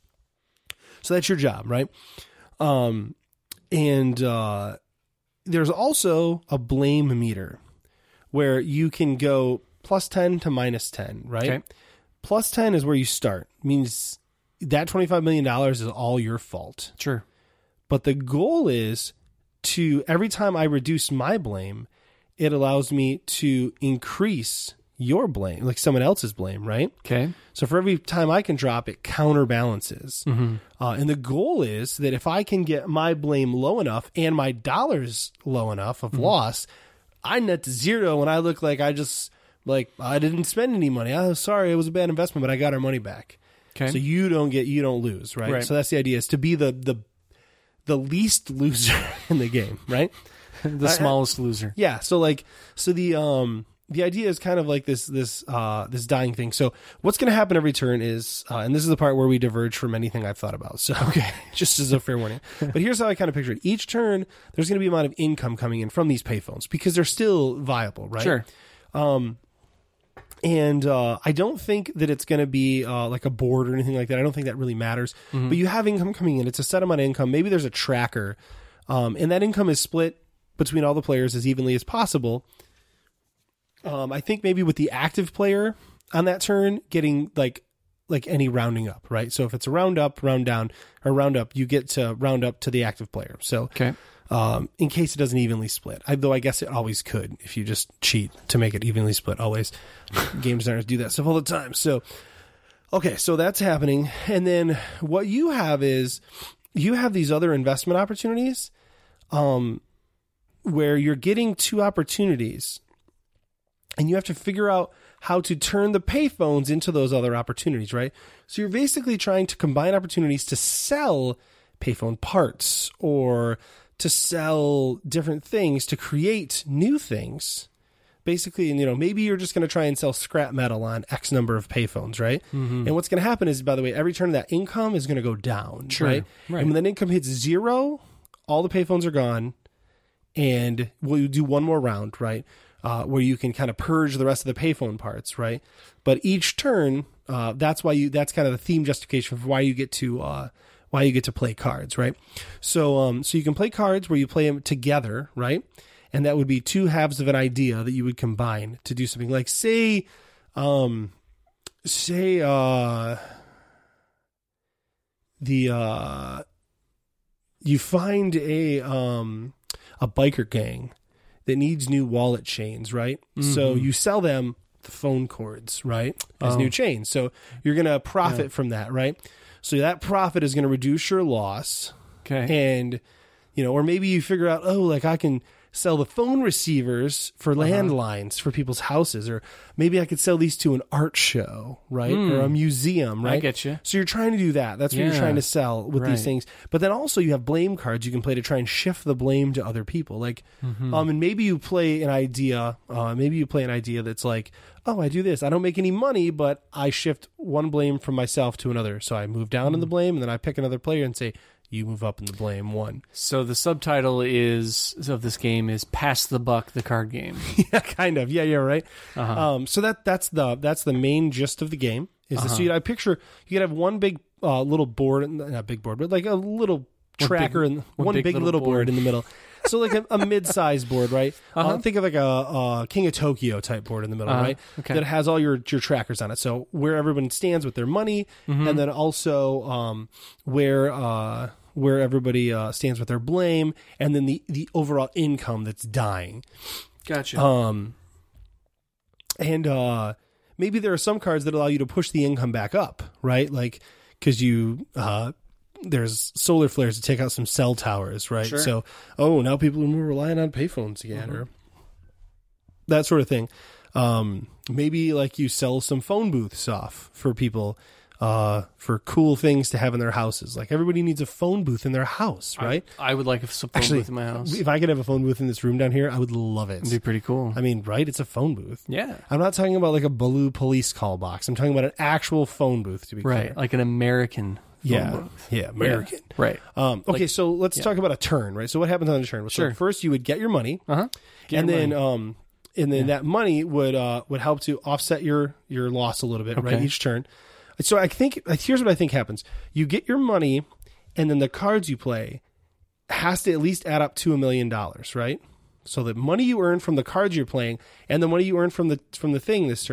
so that's your job, right? Um, and uh, there's also a blame meter where you can go plus ten to minus ten, right? Okay. Plus ten is where you start. Means that twenty-five million dollars is all your fault. Sure. But the goal is to, every time I reduce my blame, it allows me to increase your blame, like someone else's blame, right? Okay. So for every time I can drop, it counterbalances. Mm-hmm. Uh, and the goal is that if I can get my blame low enough and my dollars low enough of Mm-hmm. loss, I net to zero and I look like I just, like, I didn't spend any money. I'm sorry, it was a bad investment, but I got our money back. Okay. So you don't get, you don't lose, right? Right. So that's the idea, is to be the, the, the least loser in the game, right? the smallest loser. Yeah. So like, so the, um, the idea is kind of like this, this, uh, this dying thing. So what's going to happen every turn is, uh, and this is the part where we diverge from anything I've thought about. So, okay, just as a fair warning, but here's how I kind of picture it. Each turn, there's going to be a amount of income coming in from these payphones because they're still viable, right? Sure. Um, and, uh, I don't think that it's going to be, uh, like a board or anything like that. I don't think that really matters, Mm-hmm. but you have income coming in. It's a set amount of income. Maybe there's a tracker, um, and that income is split between all the players as evenly as possible. Um, I think maybe with the active player on that turn getting like like any rounding up, right? So if it's a round up, round down, or round up, you get to round up to the active player. So Okay. um, in case it doesn't evenly split, I, though I guess it always could if you just cheat to make it evenly split. Always, game designers do that stuff all the time. So okay, so that's happening, and then what you have is you have these other investment opportunities, um, where you're getting two opportunities. And you have to figure out how to turn the payphones into those other opportunities, right? So you're basically trying to combine opportunities to sell payphone parts or to sell different things to create new things. Basically, and you know, maybe you're just going to try and sell scrap metal on X number of payphones, right? Mm-hmm. And what's going to happen is, by the way, every turn that income is going to go down, Sure. right? Right. And when that income hits zero, all the payphones are gone, and we'll do one more round, right? Uh, where you can kind of purge the rest of the payphone parts, right? But each turn, uh, that's why you, that's kind of the theme justification for why you get to, uh, why you get to play cards, right? So, um, so you can play cards where you play them together, right? And that would be two halves of an idea that you would combine to do something like, say, um, say, uh, the, uh, you find a, um, a biker gang that needs new wallet chains, right? Mm-hmm. So you sell them the phone cords, right? As Oh. new chains. So you're going to profit Yeah. from that, right? So that profit is going to reduce your loss. Okay. And, you know, or maybe you figure out, oh, like I can sell the phone receivers for landlines for people's houses, or maybe I could sell these to an art show, right? Mm. Or a museum, right? I get you. So you're trying to do that. That's what you're Yeah. trying to sell with Right. these things. But then also you have blame cards you can play to try and shift the blame to other people. Like, Mm-hmm. um, and maybe you play an idea, uh, maybe you play an idea that's like, oh, I do this. I don't make any money, but I shift one blame from myself to another. So I move down in Mm. the blame, and then I pick another player and say, you move up in the blame one. So the subtitle is of this game is "Pass the Buck," the card game. Yeah, kind of. Yeah, yeah, right. Uh-huh. Um, so that that's the that's the main gist of the game. Is Uh-huh. the, so you, I picture you could have one big uh, little board, not big board, but like a little One tracker big- and one one big big, little little board. board. in the middle. So like a, a mid-sized board, right? Uh-huh. Uh, think of like a, a King of Tokyo type board in the middle, Uh-huh. right? Okay. That has all your your trackers on it. So where everyone stands with their money, Mm-hmm. and then also um, where. Uh, where everybody uh, stands with their blame, and then the, the overall income that's dying. Gotcha. Um, and uh, maybe there are some cards that allow you to push the income back up, right? Like, because you, uh, there's solar flares to take out some cell towers, right? Sure. So, oh, now people are more reliant on payphones again, Mm-hmm. or that sort of thing. Um, maybe like you sell some phone booths off for people, uh, for cool things to have in their houses. Like everybody needs a phone booth in their house, right? I, I would like a phone Actually, booth in my house. if I could have a phone booth in this room down here, I would love it. It'd be pretty cool. I mean, right? It's a phone booth. Yeah. I'm not talking about like a Baloo police call box. I'm talking about an actual phone booth, to be Right. clear. Like an American phone Yeah. booth. Yeah, American. Yeah. Right. Um, okay, Like- so let's yeah. talk about a turn, right? So what happens on the turn? So Sure. first you would get your money, Uh-huh. Get and your then money. um, and then that money would uh, would help to offset your your loss a little bit, right? Okay. Each turn. So I think like, here's what I think happens: you get your money, and then the cards you play has to at least add up to a million dollars, right? So the money you earn from the cards you're playing and the money you earn from the from the thing this turn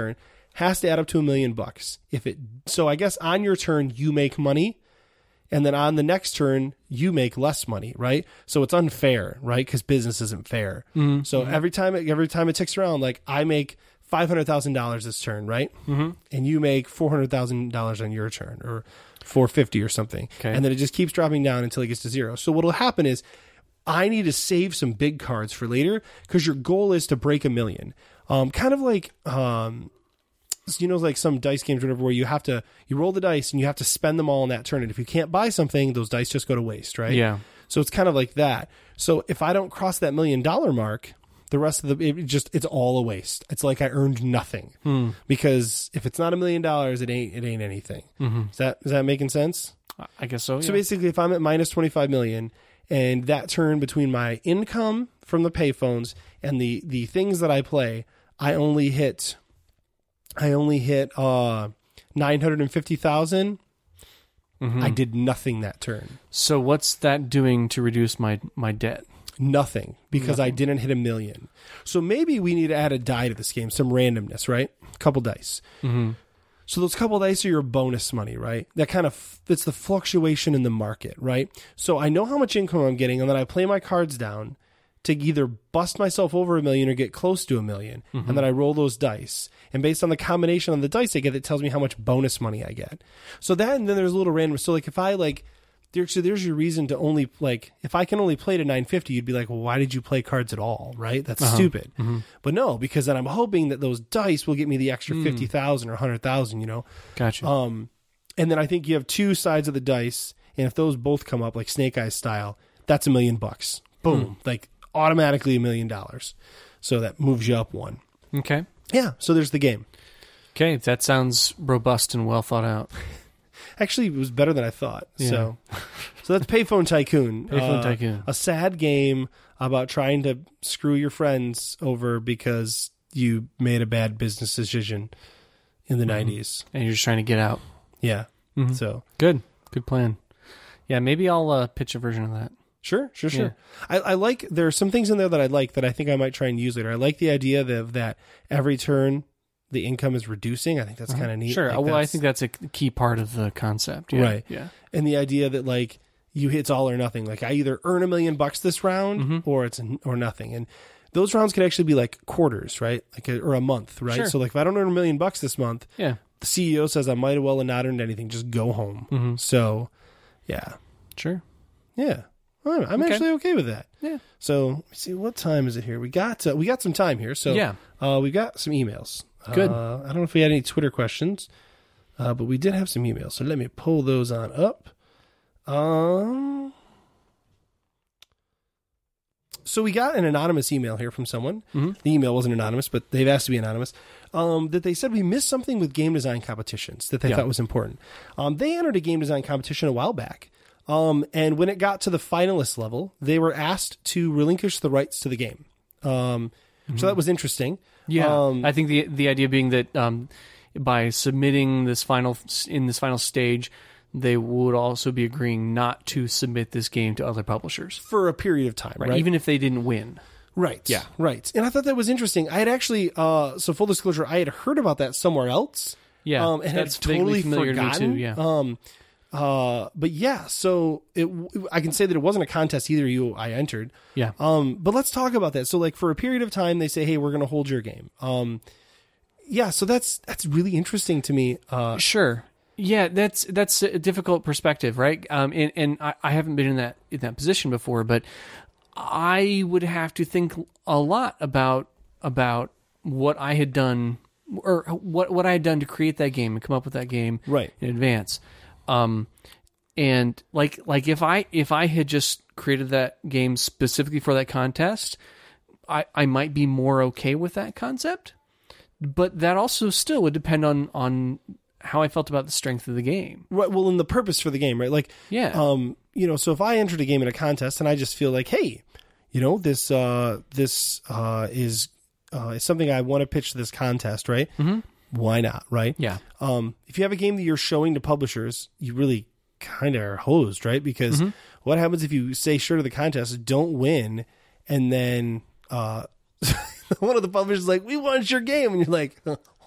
has to add up to a million bucks. If it so I guess on your turn you make money, and then on the next turn you make less money, right? So it's unfair, right? Because business isn't fair. Mm-hmm. So mm-hmm. every time it, every time it ticks around, like I make five hundred thousand dollars this turn, right? Mm-hmm. And you make four hundred thousand dollars on your turn, or four fifty or something, okay. And then it just keeps dropping down until it gets to zero. So what'll happen is I need to save some big cards for later, because your goal is to break a million. Um, kind of like, um, you know, like some dice games or whatever, where you have to, you roll the dice and you have to spend them all in that turn. And if you can't buy something, those dice just go to waste, right? Yeah. So it's kind of like that. So if I don't cross that million dollar mark, the rest of the, it just, it's all a waste. It's like I earned nothing, hmm. because if it's not a million dollars, it ain't, it ain't anything. Mm-hmm. Is that, is that making sense? I guess so. Yeah. So basically, if I'm at minus twenty-five million, and that turn between my income from the payphones and the, the things that I play, I only hit, I only hit, uh, nine hundred fifty thousand. Mm-hmm. I did nothing that turn. So what's that doing to reduce my, my debt? Nothing, because Nothing. I didn't hit a million. So maybe we need to add a die to this game, some randomness, right? A couple dice. Mm-hmm. So those couple dice are your bonus money, right? That kind of, it's the fluctuation in the market, right? So I know how much income I'm getting, and then I play my cards down to either bust myself over a million or get close to a million. Mm-hmm. And then I roll those dice. And based on the combination of the dice I get, it tells me how much bonus money I get. So that, and then there's a little random. So like if I like, There's, so there's your reason to only, like, if I can only play to nine fifty, you'd be like, well, why did you play cards at all, right? That's uh-huh. stupid. Mm-hmm. But no, because then I'm hoping that those dice will get me the extra mm. fifty thousand or one hundred thousand, you know? Gotcha. Um, and then I think you have two sides of the dice, and if those both come up, like Snake Eyes style, that's a million bucks. Boom. Mm. Like, automatically a million dollars. So that moves you up one. Okay. Yeah, so there's the game. Okay, that sounds robust and well thought out. Actually, it was better than I thought. Yeah. So, so that's Payphone Tycoon. Payphone uh, Tycoon. A sad game about trying to screw your friends over because you made a bad business decision in the mm-hmm. nineties. And you're just trying to get out. Yeah. Mm-hmm. So good. Good plan. Yeah, maybe I'll uh, pitch a version of that. Sure, sure, sure. Yeah. I, I like, there are some things in there that I like that I think I might try and use later. I like the idea that, that every turn the income is reducing. I think that's uh-huh. kind of neat. Sure. Like well, I think that's a key part of the concept. Yeah. Right. Yeah. And the idea that like you hit all or nothing. Like I either earn a million bucks this round mm-hmm. or it's or nothing. And those rounds could actually be like quarters, right? Like a, or a month, right? Sure. So like if I don't earn a million bucks this month, yeah, the C E O says I might as well have not earned anything. Just go home. Mm-hmm. So, yeah. Sure. Yeah. I'm, I'm okay. actually okay with that. Yeah. So let's see, what time is it here? We got uh, we got some time here. So yeah, uh, we got some emails. Good. Uh, I don't know if we had any Twitter questions, uh, but we did have some emails. So let me pull those on up. Um. So we got an anonymous email here from someone. Mm-hmm. The email wasn't anonymous, but they've asked to be anonymous. Um, that they said we missed something with game design competitions that they yeah. thought was important. Um, they entered a game design competition a while back. Um, and when it got to the finalist level, they were asked to relinquish the rights to the game. Um, mm-hmm. So that was interesting. Yeah, um, I think the the idea being that um, by submitting this final in this final stage, they would also be agreeing not to submit this game to other publishers for a period of time, right? right? Even if they didn't win. Right. Yeah. Right. And I thought that was interesting. I had actually, uh, so full disclosure, I had heard about that somewhere else. Yeah. Um, and that's had totally familiar forgotten. To me too, yeah. Um, uh, but yeah, so it, I can say that it wasn't a contest either. You, I entered. Yeah. Um, but let's talk about that. So like for a period of time, they say, hey, we're going to hold your game. Um, yeah. So that's, that's really interesting to me. Uh, sure. Yeah. That's, that's a difficult perspective, right? Um, and, and I, I haven't been in that, in that position before, but I would have to think a lot about, about what I had done or what, what I had done to create that game and come up with that game right. in advance. Um, and like, like if I, if I had just created that game specifically for that contest, I, I might be more okay with that concept, but that also still would depend on, on how I felt about the strength of the game. Right. Well, and the purpose for the game, right? Like, yeah. Um, you know, so if I entered a game in a contest and I just feel like, hey, you know, this, uh, this, uh, is, uh, is something I want to pitch to this contest, right? Mm-hmm. Why not, right? Yeah. Um, if you have a game that you're showing to publishers, you really kind of are hosed, right? Because mm-hmm. what happens if you say sure to the contest, don't win, and then uh, one of the publishers is like, we want your game, and you're like,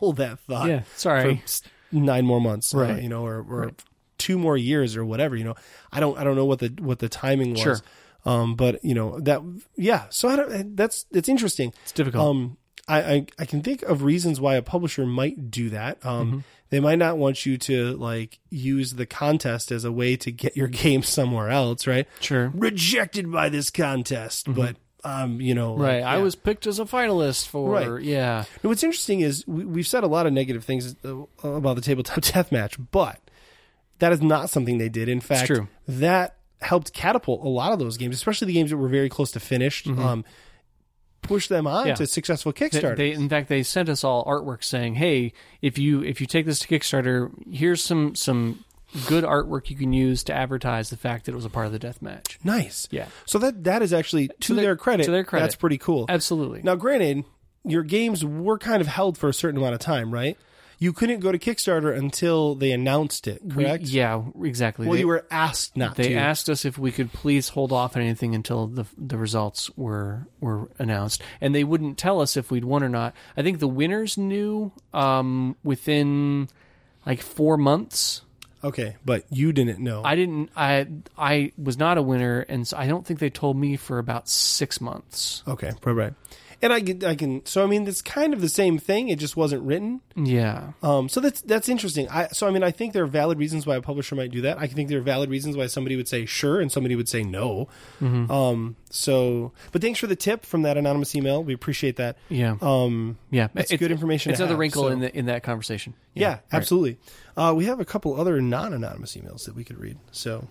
hold that thought. Yeah, sorry. For s- nine more months, Right. uh, you know, or, or Right. two more years or whatever. You know, I don't, I don't know what the what the timing was. Sure. Um, but you know that, yeah. So I don't. That's it's interesting. It's difficult. Um, I, I I can think of reasons why a publisher might do that. Um, Mm-hmm. they might not want you to like use the contest as a way to get your game somewhere else, right? Sure. Rejected by this contest, but um, you know, Right. like, I yeah. was picked as a finalist for, Right. yeah. And what's interesting is we, we've said a lot of negative things uh, about the tabletop deathmatch, but that is not something they did. In fact, true. that helped catapult a lot of those games, especially the games that were very close to finished, um, push them on Yeah. to successful They, Kickstarter. they, in fact, they sent us all artwork saying, "Hey, if you if you take this to Kickstarter, here's some some good artwork you can use to advertise the fact that it was a part of the death match." Nice. Yeah. So that that is actually to, their- their, credit. to their credit. That's pretty cool. Absolutely. Now, granted, your games were kind of held for a certain amount of time, right? You couldn't go to Kickstarter until they announced it, We- correct? yeah, exactly. Well, They- you were asked not They to. asked us if we could please hold off on anything until the the results were were announced, and they wouldn't tell us if we'd won or not. I think the winners knew um, within like four months. Okay, but you didn't know. I didn't. I I was not a winner, and so I don't think they told me for about six months. Okay, right, right. And I can, I can. So I mean, it's kind of the same thing. It just wasn't written. Yeah, Um, so that's that's interesting. I so I mean, I think there are valid reasons why a publisher might do that. I can think there are valid reasons why somebody would say sure and somebody would say no. Mm-hmm. Um, so, but thanks for the tip from that anonymous email. We appreciate that. yeah, Um, yeah. it's good information It's to another have, wrinkle so- in the in that conversation. yeah, right. absolutely. Uh, we have a couple other non-anonymous emails that we could read. So,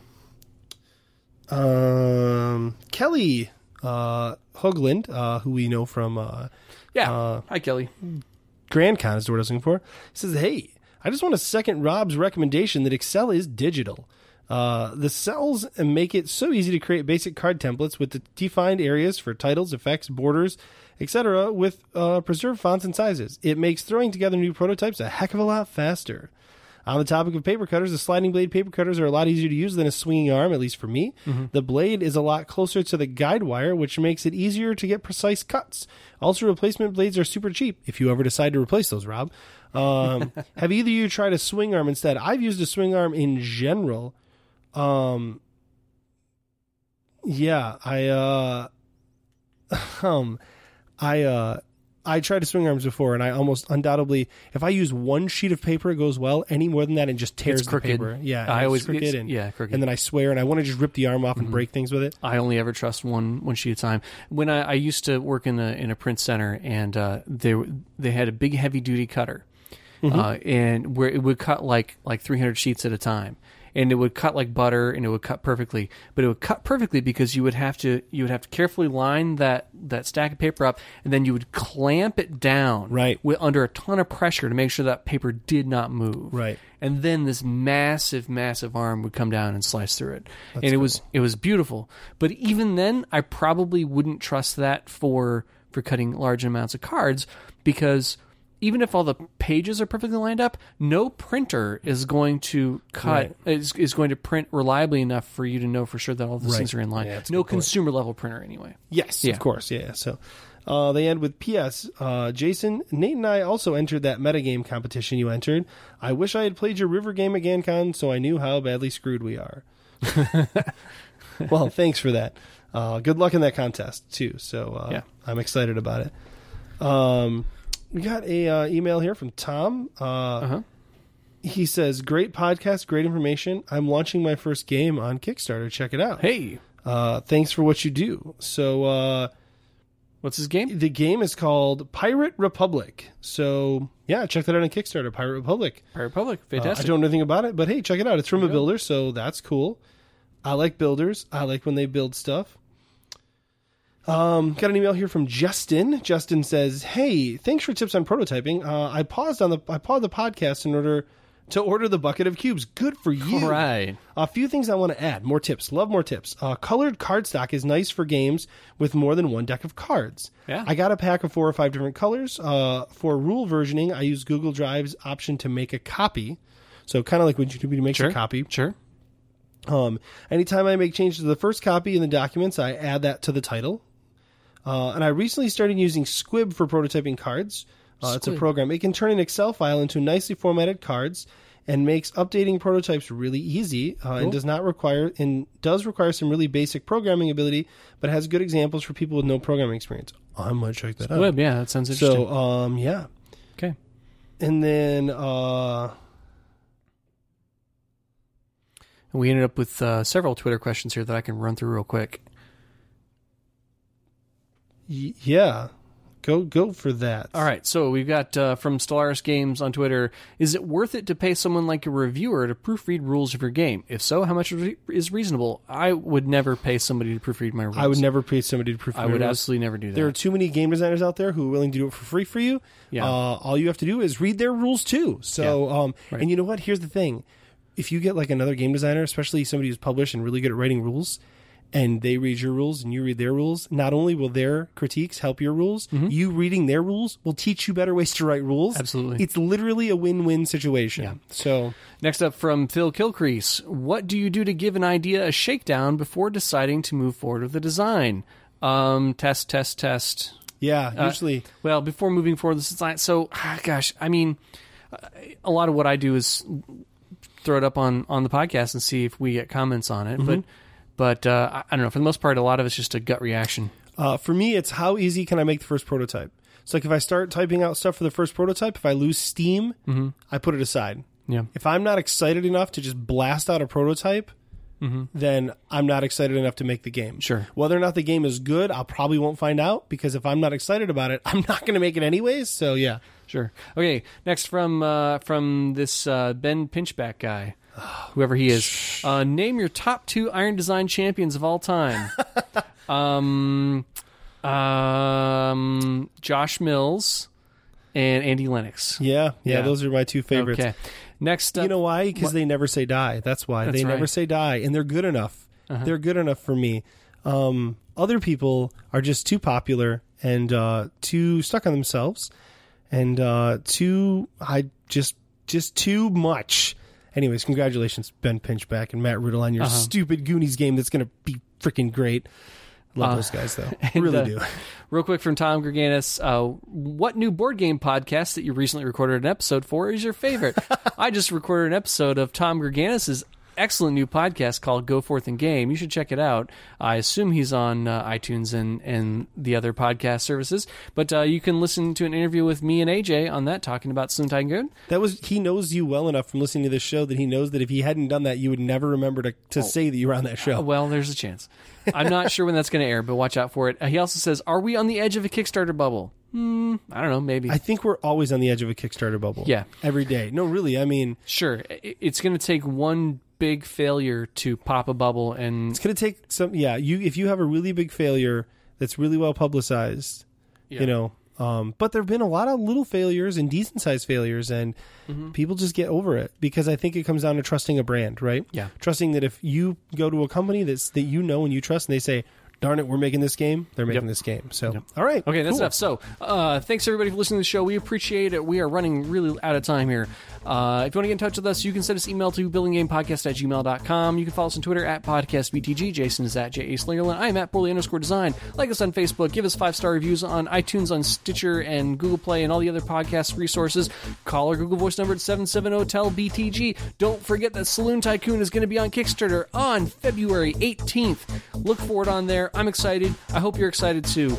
um, Kelly uh, Hoagland, uh, who we know from uh, Yeah. Uh, Hi, Kelly. Grand Con is the word I was looking for. He says, "Hey, I just want to second Rob's recommendation that Excel is digital. Uh, the cells make it so easy to create basic card templates with the defined areas for titles, effects, borders, et cetera with uh, preserved fonts and sizes. It makes throwing together new prototypes a heck of a lot faster. On the topic of paper cutters, the sliding blade paper cutters are a lot easier to use than a swinging arm, at least for me. Mm-hmm. The blade is a lot closer to the guide wire, which makes it easier to get precise cuts. Also, replacement blades are super cheap if you ever decide to replace those, Rob. Um, have either of you tried a swing arm instead? I've used a swing arm in general. Um, yeah, I, uh, um, I, uh, I tried to swing arms before, and I almost undoubtedly, if I use one sheet of paper, it goes well. Any more than that, it just tears It's the crooked. paper. Yeah, I it's always- crooked it's- and, yeah, crooked. and then I swear, and I want to just rip the arm off and break things with it. I only ever trust one one sheet at a time. When I, I used to work in a in a print center, and uh, they they had a big heavy duty cutter, uh, and where it would cut like like three hundred sheets at a time, and it would cut like butter, and it would cut perfectly. But it would cut perfectly because you would have to you would have to carefully line that that stack of paper up, and then you would clamp it down Right. with, under a ton of pressure to make sure that paper did not move. Right. And then this massive, massive arm would come down and slice through it, and it was it was beautiful. But even then, I probably wouldn't trust that for for cutting large amounts of cards, because even if all the pages are perfectly lined up, no printer is going to cut Right. is is going to print reliably enough for you to know for sure that all those Right. things are in line. Yeah, that's a no good point. consumer level printer anyway. Yes, Yeah. of course. Yeah. So uh, they end with P S. Uh, Jason, Nate and I also entered that metagame competition you entered. I wish I had played your river game at GanCon so I knew how badly screwed we are. Well, thanks for that. Uh, good luck in that contest, too. So uh, Yeah. I'm excited about it. Um, we got a uh, email here from Tom. Uh, Uh-huh. He says, great podcast, great information. I'm launching my first game on Kickstarter. Check it out. Hey, Uh, thanks for what you do. So uh, what's his game? the game is called Pirate Republic. So yeah, check that out on Kickstarter, Pirate Republic. Pirate Republic. Uh, Fantastic. I don't know anything about it, but hey, check it out. It's from a builder, so that's cool. I like builders. I like when they build stuff. Um, got an email here from Justin. Justin says, "Hey, thanks for tips on prototyping. Uh, I paused on the I paused the podcast in order to order the bucket of cubes. Good for you. All right. A few things I want to add. More tips. Love more tips. Uh, colored cardstock is nice for games with more than one deck of cards. Yeah. I got a pack of four or five different colors. Uh, for rule versioning, I use Google Drive's option to make a copy. So kind of like when YouTube makes Sure. a copy. Sure. Um, anytime I make changes to the first copy in the documents, I add that to the title. Uh, and I recently started using Squib for prototyping cards. Uh, it's a Squid. program. It can turn an Excel file into nicely formatted cards and makes updating prototypes really easy uh, Cool. and does not require and does require some really basic programming ability, but has good examples for people with no programming experience. I might check that out. Web, yeah, that sounds interesting. So, um, yeah. Okay. And then, uh, We ended up with uh, several Twitter questions here that I can run through real quick. y- yeah, go go for that. All right, so we've got uh, from Stellaris Games on Twitter, is it worth it to pay someone like a reviewer to proofread rules of your game? If so, how much re- is reasonable? I would never pay somebody to proofread my rules. I would never pay somebody to proofread. I would rules. absolutely never do that. There are too many game designers out there who are willing to do it for free for you. Yeah. Uh, all you have to do is read their rules too. So, Yeah. um, Right. and you know what? Here's the thing: if you get like another game designer, especially somebody who's published and really good at writing rules, and they read your rules and you read their rules, not only will their critiques help your rules, you reading their rules will teach you better ways to write rules. Absolutely. It's literally a win-win situation. Yeah. So, Next up from Phil Kilcrease, what do you do to give an idea a shakedown before deciding to move forward with the design? Um, test, test, test. yeah, Uh, usually Well, before moving forward with the design, so, ah, gosh, I mean, a lot of what I do is throw it up on, on the podcast and see if we get comments on it. But, but uh, I I don't know. For the most part, a lot of it's just a gut reaction. Uh, for me, it's how easy can I make the first prototype? So, like, if I start typing out stuff for the first prototype, if I lose steam, I put it aside. Yeah. If I'm not excited enough to just blast out a prototype, then I'm not excited enough to make the game. Sure. Whether or not the game is good, I'll probably won't find out, because if I'm not excited about it, I'm not going to make it anyways. So, yeah. Sure. Okay. Next from uh, from this uh, Ben Pinchback guy, whoever he is. Uh, name your top two Iron Design champions of all time. um, um, Josh Mills and Andy Lennox. Yeah. Yeah. Yeah. Those are my two favorites. Okay. Next up, You know why? Because what- they never say die. That's why. That's they never right. say die, and they're good enough. They're good enough for me. Um, other people are just too popular and uh, too stuck on themselves, and uh, too I just just too much. Anyways, congratulations, Ben Pinchback and Matt Riddle, on your Uh-huh. stupid Goonies game. That's going to be freaking great. Love Uh, those guys, though. and, really uh, do. Real quick from Tom Gerganis, uh, what new board game podcast that you recently recorded an episode for is your favorite? I just recorded an episode of Tom Gerganis' excellent new podcast called Go Forth and Game. You should check it out. I assume he's on uh, iTunes and, and the other podcast services, but uh, you can listen to an interview with me and A J on that, talking about Saloon Tycoon. That was he knows you well enough from listening to this show that he knows that if he hadn't done that, you would never remember to, to say that you were on that show. Uh, well, there's a chance. I'm not sure when that's going to air, but watch out for it. Uh, he also says, are we on the edge of a Kickstarter bubble? Hmm, I don't know, maybe. I think we're always on the edge of a Kickstarter bubble. Yeah. Every day. No, really. I mean, Sure. I- It's going to take one big failure to pop a bubble, and it's going to take some, yeah, you, if you have a really big failure that's really well publicized, Yeah. you know, um, but there have been a lot of little failures and decent sized failures, and Mm-hmm. people just get over it, because I think it comes down to trusting a brand, right? Yeah. Trusting that if you go to a company that's, that you know and you trust, and they say, darn it, we're making this game, they're making Yep. this game. So, all right. Okay, that's cool. enough. So, uh, thanks everybody for listening to the show. We appreciate it. We are running really out of time here. Uh, if you want to get in touch with us, you can send us email to buildinggamepodcast at gmail dot com. You can follow us on Twitter at podcastbtg. Jason is at J A Slingerland. I'm at Borley underscore design. Like us on Facebook. Give us five-star reviews on iTunes, on Stitcher, and Google Play, and all the other podcast resources. Call our Google Voice number at seven seven zero T E L B T G. Don't forget that Saloon Tycoon is going to be on Kickstarter on February eighteenth. Look for it on there. I'm excited. I hope you're excited too.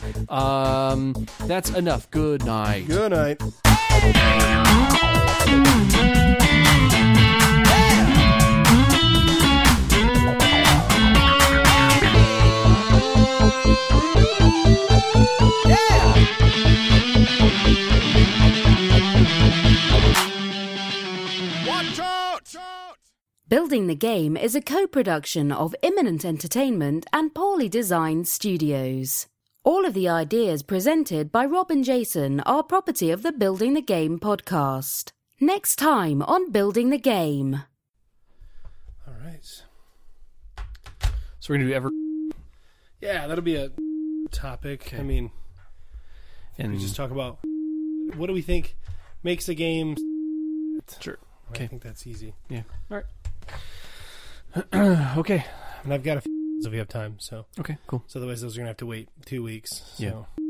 Um, that's enough. Good night. Good night. Building the Game is a co-production of Imminent Entertainment and Poorly Designed Studios. All of the ideas presented by Rob and Jason are property of the Building the Game podcast. Next time on Building the Game. All right. So we're gonna do ever Yeah, that'll be a topic. Okay. I mean, and we just talk about what do we think makes a game. sure. I Okay. think that's easy. Yeah. All right. okay. And I've got a few if we have time. So, Okay. Cool. so otherwise those are gonna have to wait two weeks. So. Yeah.